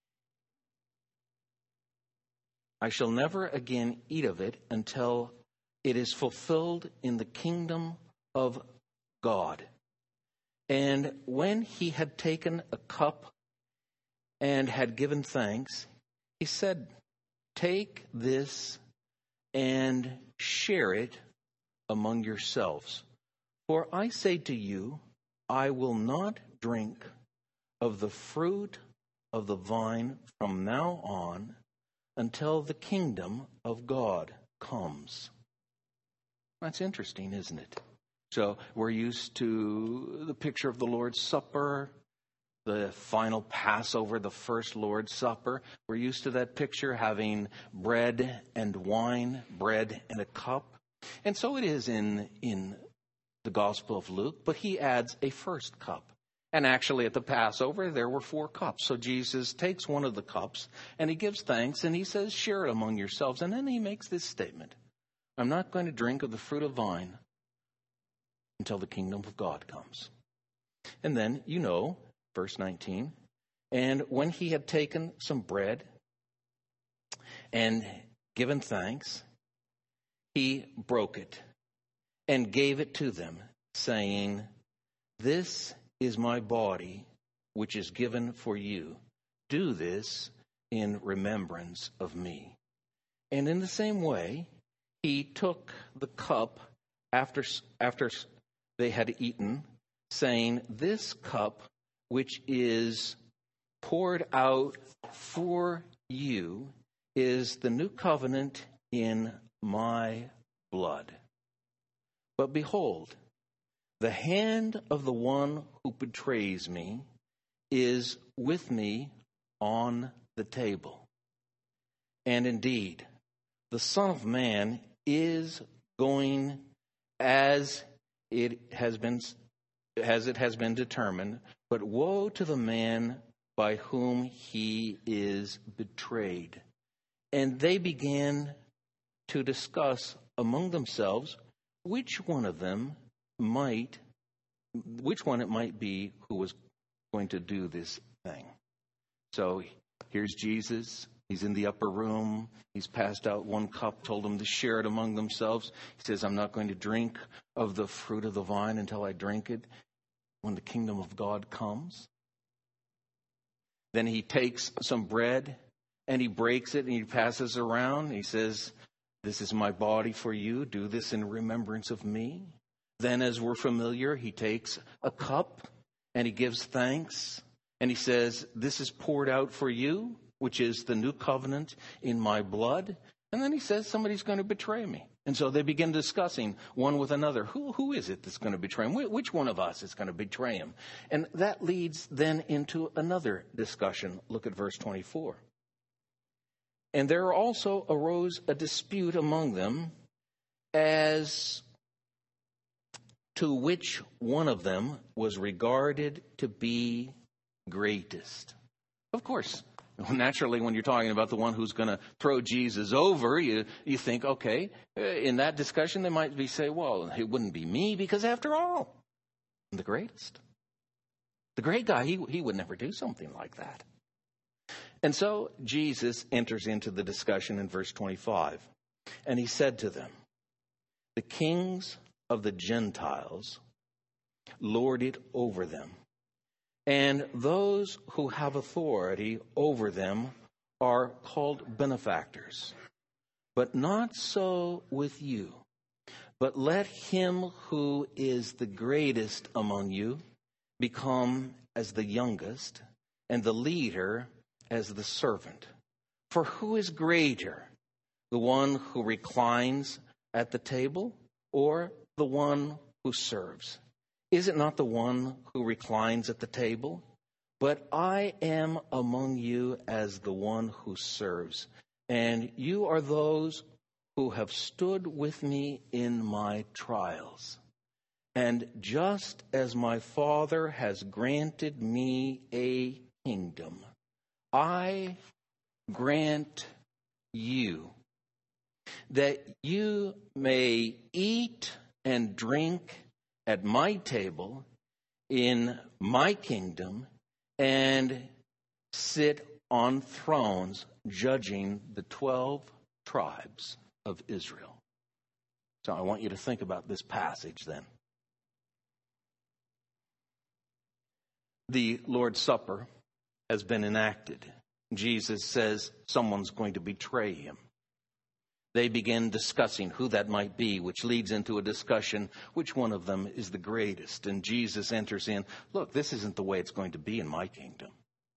eat of it until it is fulfilled in the kingdom of God. And when he had taken a cup and had given thanks, he said, take this and share it among yourselves. For I say to you, I will not drink of the fruit of the vine from now on until the kingdom of God comes. That's interesting, isn't it? So we're used to the picture of the Lord's Supper, the final Passover, the first Lord's Supper. We're used to that picture having bread and wine, bread and a cup. And so it is in the Gospel of Luke, but he adds a first cup. And actually at the Passover, there were 4 cups. So Jesus takes one of the cups and he gives thanks and he says, share it among yourselves. And then he makes this statement, I'm not going to drink of the fruit of vine until the kingdom of God comes. And then, verse 19, and when he had taken some bread and given thanks, he broke it and gave it to them, saying, this is my body, which is given for you. Do this in remembrance of me. And in the same way, he took the cup after they had eaten, saying, "This cup, which is poured out for you, is the new covenant in my blood. But behold, the hand of the one who betrays me is with me on the table. And indeed, the Son of Man is going as it has been determined, but woe to the man by whom he is betrayed." And they began to discuss among themselves which one it might be who was going to do this thing. So here's Jesus. He's in the upper room. He's passed out one cup, told them to share it among themselves. He says, "I'm not going to drink of the fruit of the vine until I drink it when the kingdom of God comes." Then he takes some bread and he breaks it and he passes around. He says, "This is my body for you. Do this in remembrance of me." Then, as we're familiar, he takes a cup and he gives thanks. And he says, "This is poured out for you, which is the new covenant in my blood." And then he says, "Somebody's going to betray me." And so they begin discussing one with another. Who is it that's going to betray him? Which one of us is going to betray him? And that leads then into another discussion. Look at verse 24. "And there also arose a dispute among them as to which one of them was regarded to be greatest." Of course, naturally, when you're talking about the one who's going to throw Jesus over, you think, okay, in that discussion, they might say, well, it wouldn't be me, because after all, I'm the greatest. The great guy, he would never do something like that. And so Jesus enters into the discussion in verse 25. "And he said to them, the kings of the Gentiles lord it over them, and those who have authority over them are called benefactors. But not so with you. But let him who is the greatest among you become as the youngest, and the leader as the servant. For who is greater, the one who reclines at the table, or the one who serves? Is it not the one who reclines at the table? But I am among you as the one who serves, and you are those who have stood with me in my trials. And just as my Father has granted me a kingdom, I grant you, that you may eat and drink at my table in my kingdom, and sit on thrones judging the 12 tribes of Israel." So I want you to think about this passage then. The Lord's Supper has been enacted. Jesus says someone's going to betray him. They begin discussing who that might be, which leads into a discussion, which one of them is the greatest. And Jesus enters in, look, this isn't the way it's going to be in my kingdom.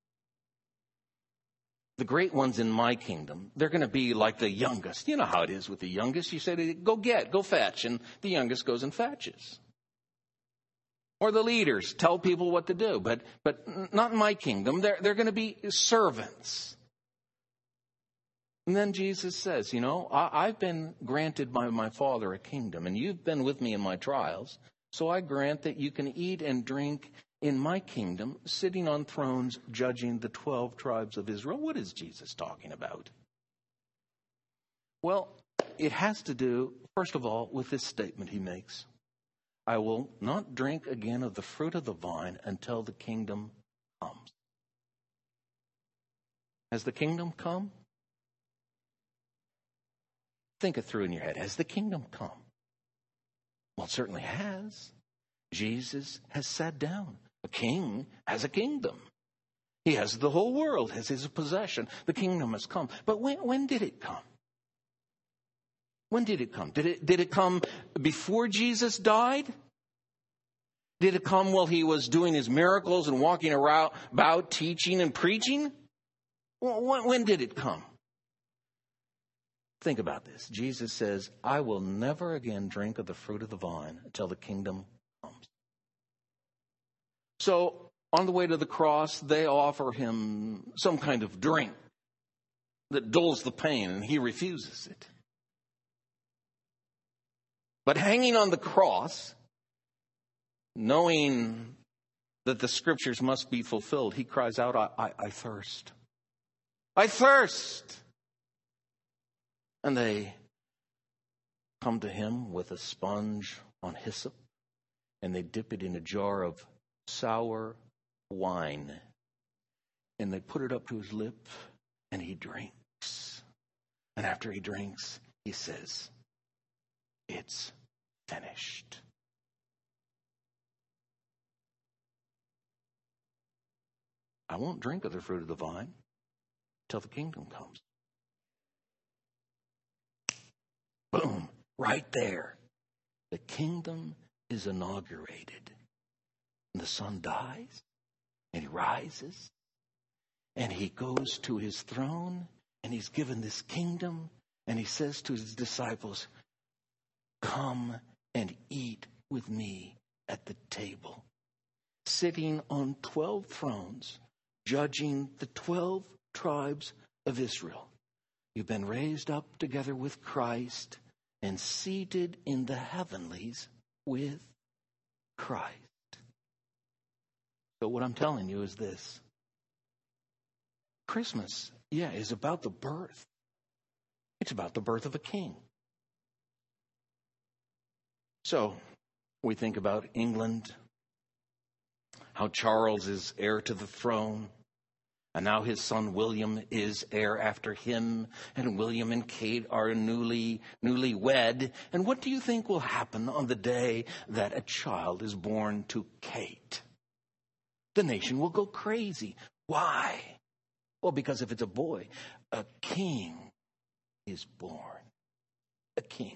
The great ones in my kingdom, they're going to be like the youngest. You know how it is with the youngest. You say, go fetch, and the youngest goes and fetches. Or the leaders tell people what to do, but not in my kingdom. They're going to be servants. And then Jesus says, I've been granted by my Father a kingdom, and you've been with me in my trials, so I grant that you can eat and drink in my kingdom, sitting on thrones, judging the 12 tribes of Israel. What is Jesus talking about? Well, it has to do, first of all, with this statement he makes. I will not drink again of the fruit of the vine until the kingdom comes. Has the kingdom come? Think it through in your head. Has the kingdom come? Well, it certainly has. Jesus has sat down. A king has a kingdom. He has the whole world as his possession. The kingdom has come. But when did it come? When did it come? Did it come before Jesus died? Did it come while he was doing his miracles and walking around, about teaching and preaching? When did it come? Think about this. Jesus says, I will never again drink of the fruit of the vine until the kingdom comes. So on the way to the cross, they offer him some kind of drink that dulls the pain, and he refuses it. But hanging on the cross, knowing that the scriptures must be fulfilled, he cries out, I thirst. I thirst. And they come to him with a sponge on hyssop, and they dip it in a jar of sour wine. And they put it up to his lip, and he drinks. And after he drinks, he says, it's finished. I won't drink of the fruit of the vine till the kingdom comes. Boom, right there. The kingdom is inaugurated. And the Son dies, and he rises, and he goes to his throne, and he's given this kingdom, and he says to his disciples, come and eat with me at the table, sitting on 12 thrones, judging the 12 tribes of Israel. You've been raised up together with Christ and seated in the heavenlies with Christ. So what I'm telling you is this. Christmas, is about the birth. It's about the birth of a king. So we think about England, how Charles is heir to the throne, and now his son William is heir after him, and William and Kate are newlywed. And what do you think will happen on the day that a child is born to Kate? The nation will go crazy. Why? Well, because if it's a boy, a king is born. A king.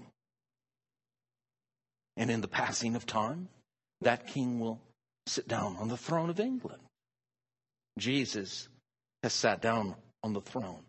And in the passing of time, that king will sit down on the throne of England. Jesus has sat down on the throne.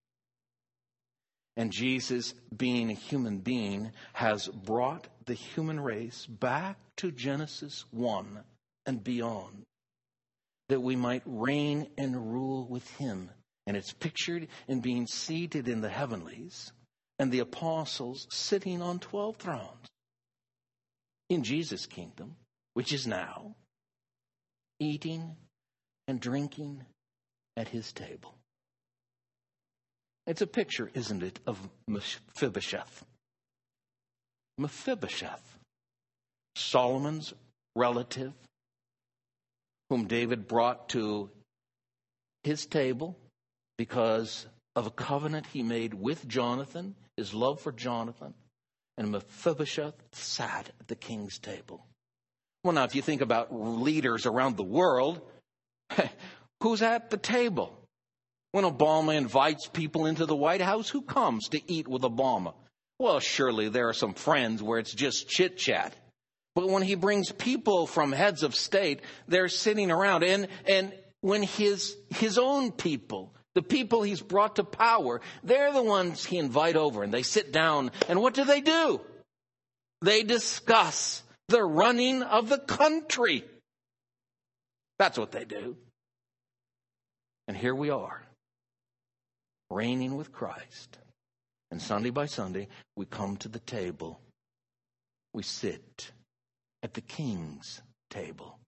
And Jesus, being a human being, has brought the human race back to Genesis 1 and beyond, that we might reign and rule with him. And it's pictured in being seated in the heavenlies and the apostles sitting on 12 thrones in Jesus' kingdom, which is now, eating and drinking at his table. It's a picture, isn't it, of Mephibosheth. Mephibosheth, Solomon's relative, whom David brought to his table because of a covenant he made with Jonathan, his love for Jonathan, and Mephibosheth sat at the king's table. Well, now, if you think about leaders around the world, who's at the table? When Obama invites people into the White House, who comes to eat with Obama? Well, surely there are some friends where it's just chit-chat. But when he brings people from heads of state, they're sitting around. And when his own people, the people he's brought to power, they're the ones he invite over, and they sit down. And what do? They discuss the running of the country. That's what they do. And here we are, reigning with Christ. And Sunday by Sunday, we come to the table. We sit at the king's table.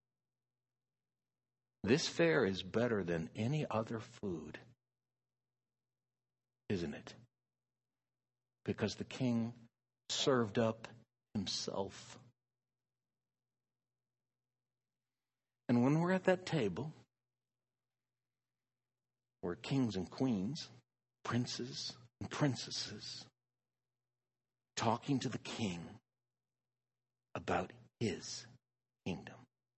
This fare is better than any other food, isn't it? Because the king served up himself. And when we're at that table, we're kings and queens, princes and princesses, talking to the king about his kingdom.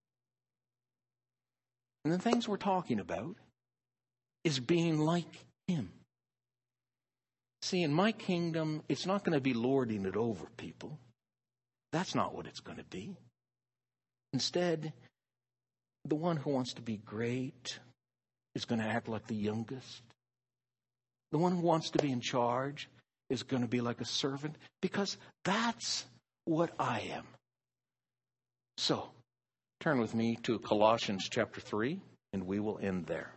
And the things we're talking about is being like him. See, in my kingdom, it's not going to be lording it over people. That's not what it's going to be. Instead, the one who wants to be great is going to act like the youngest. The one who wants to be in charge is going to be like a servant, because that's what I am. So, turn with me to Colossians chapter 3, and we will end there.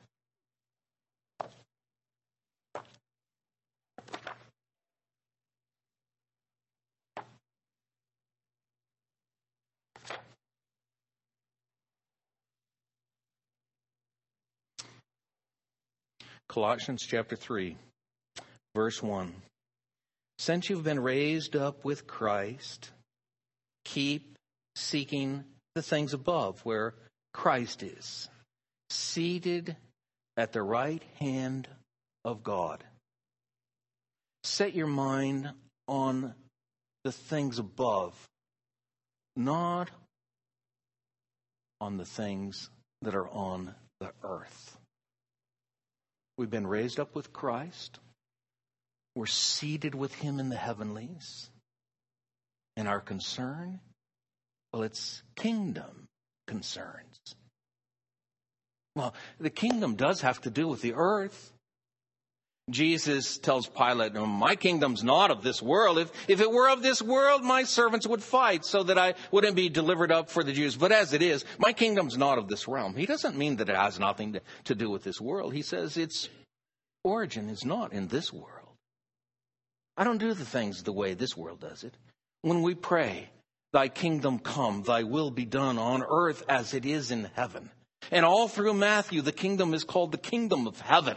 Colossians chapter 3, verse 1. Since you've been raised up with Christ, keep seeking the things above where Christ is, seated at the right hand of God. Set your mind on the things above, not on the things that are on the earth. We've been raised up with Christ. We're seated with him in the heavenlies. And our concern, well, it's kingdom concerns. Well, the kingdom does have to do with the earth. Jesus tells Pilate, no, my kingdom's not of this world. If it were of this world, my servants would fight so that I wouldn't be delivered up for the Jews. But as it is, my kingdom's not of this realm. He doesn't mean that it has nothing to do with this world. He says its origin is not in this world. I don't do the things the way this world does it. When we pray, thy kingdom come, thy will be done on earth as it is in heaven. And all through Matthew, the kingdom is called the kingdom of heaven.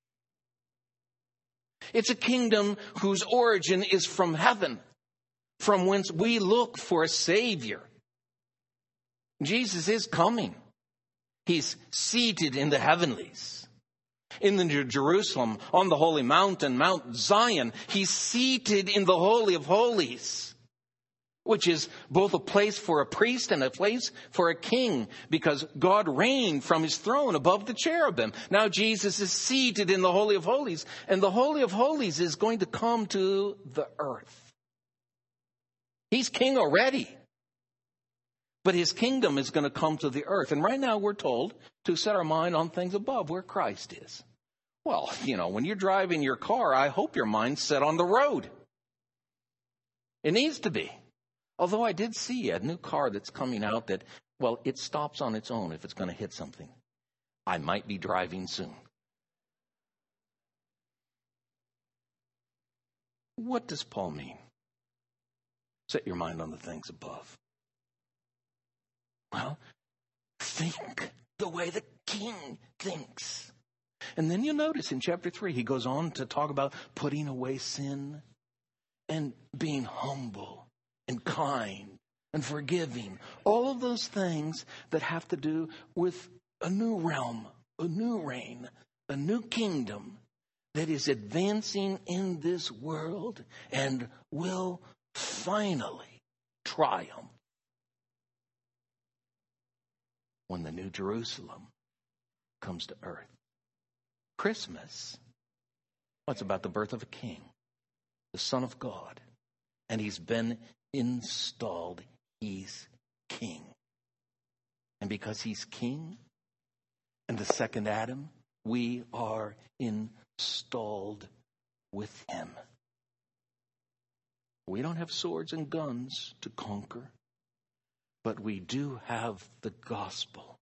It's a kingdom whose origin is from heaven, from whence we look for a Savior. Jesus is coming. He's seated in the heavenlies. In the Jerusalem, on the holy mountain, Mount Zion, he's seated in the Holy of Holies, which is both a place for a priest and a place for a king, because God reigned from his throne above the cherubim. Now Jesus is seated in the Holy of Holies, and the Holy of Holies is going to come to the earth. He's king already, but his kingdom is going to come to the earth. And right now we're told to set our mind on things above where Christ is. Well, when you're driving your car, I hope your mind's set on the road. It needs to be. Although I did see a new car that's coming out that, well, it stops on its own if it's going to hit something. I might be driving soon. What does Paul mean? Set your mind on the things above. Well, think the way the king thinks. And then you'll notice in chapter 3, he goes on to talk about putting away sin and being humble and kind and forgiving. All of those things that have to do with a new realm, a new reign, a new kingdom that is advancing in this world and will finally triumph when the New Jerusalem comes to earth. Christmas, it's about the birth of a king, the Son of God, and he's been installed. He's king. And because he's king and the second Adam, we are installed with him. We don't have swords and guns to conquer, but we do have the gospel.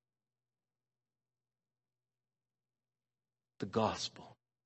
The gospel.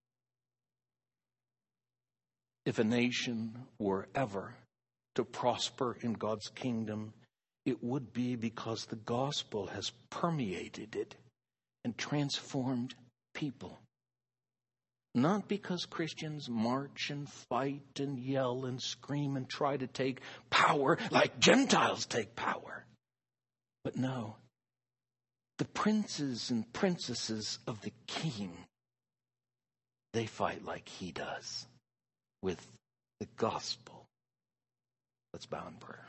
If a nation were ever to prosper in God's kingdom, it would be because the gospel has permeated it and transformed people. Not because Christians march and fight and yell and scream and try to take power like Gentiles take power. But no, the princes and princesses of the king, they fight like he does with the gospel. Let's bow in prayer.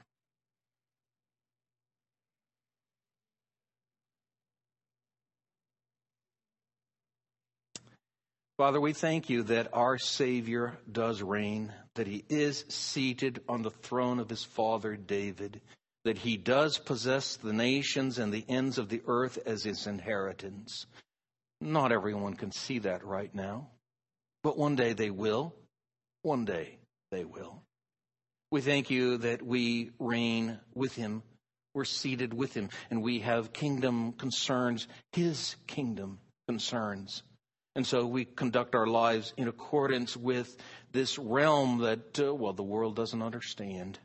Father, we thank you that our Savior does reign, that he is seated on the throne of his father David, that he does possess the nations and the ends of the earth as his inheritance. Not everyone can see that right now, but one day they will. One day they will. We thank you that we reign with him. We're seated with him, and we have kingdom concerns, his kingdom concerns. And so we conduct our lives in accordance with this realm that, the world doesn't understand.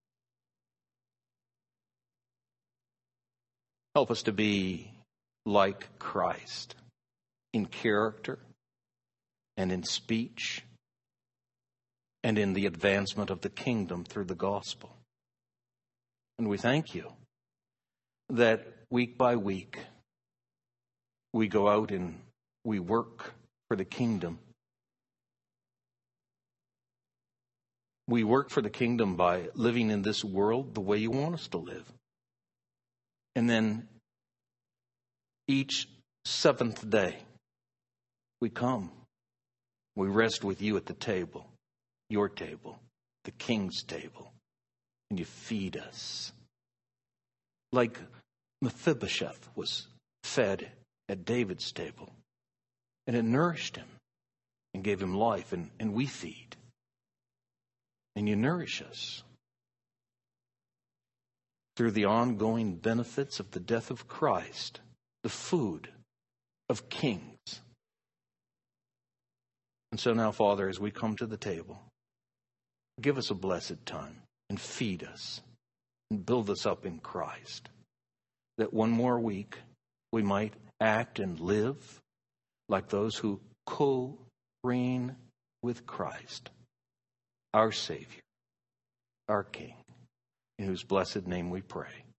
Help us to be like Christ in character and in speech and in the advancement of the kingdom through the gospel. And we thank you that week by week we go out and we work for the kingdom. We work for the kingdom by living in this world the way you want us to live. And then each seventh day, we come. We rest with you at the table, your table, the king's table, and you feed us. Like Mephibosheth was fed at David's table. And it nourished him and gave him life, and we feed. And you nourish us through the ongoing benefits of the death of Christ, the food of kings. And so now, Father, as we come to the table, give us a blessed time and feed us and build us up in Christ, that one more week we might act and live like those who co-reign with Christ, our Savior, our King, in whose blessed name we pray.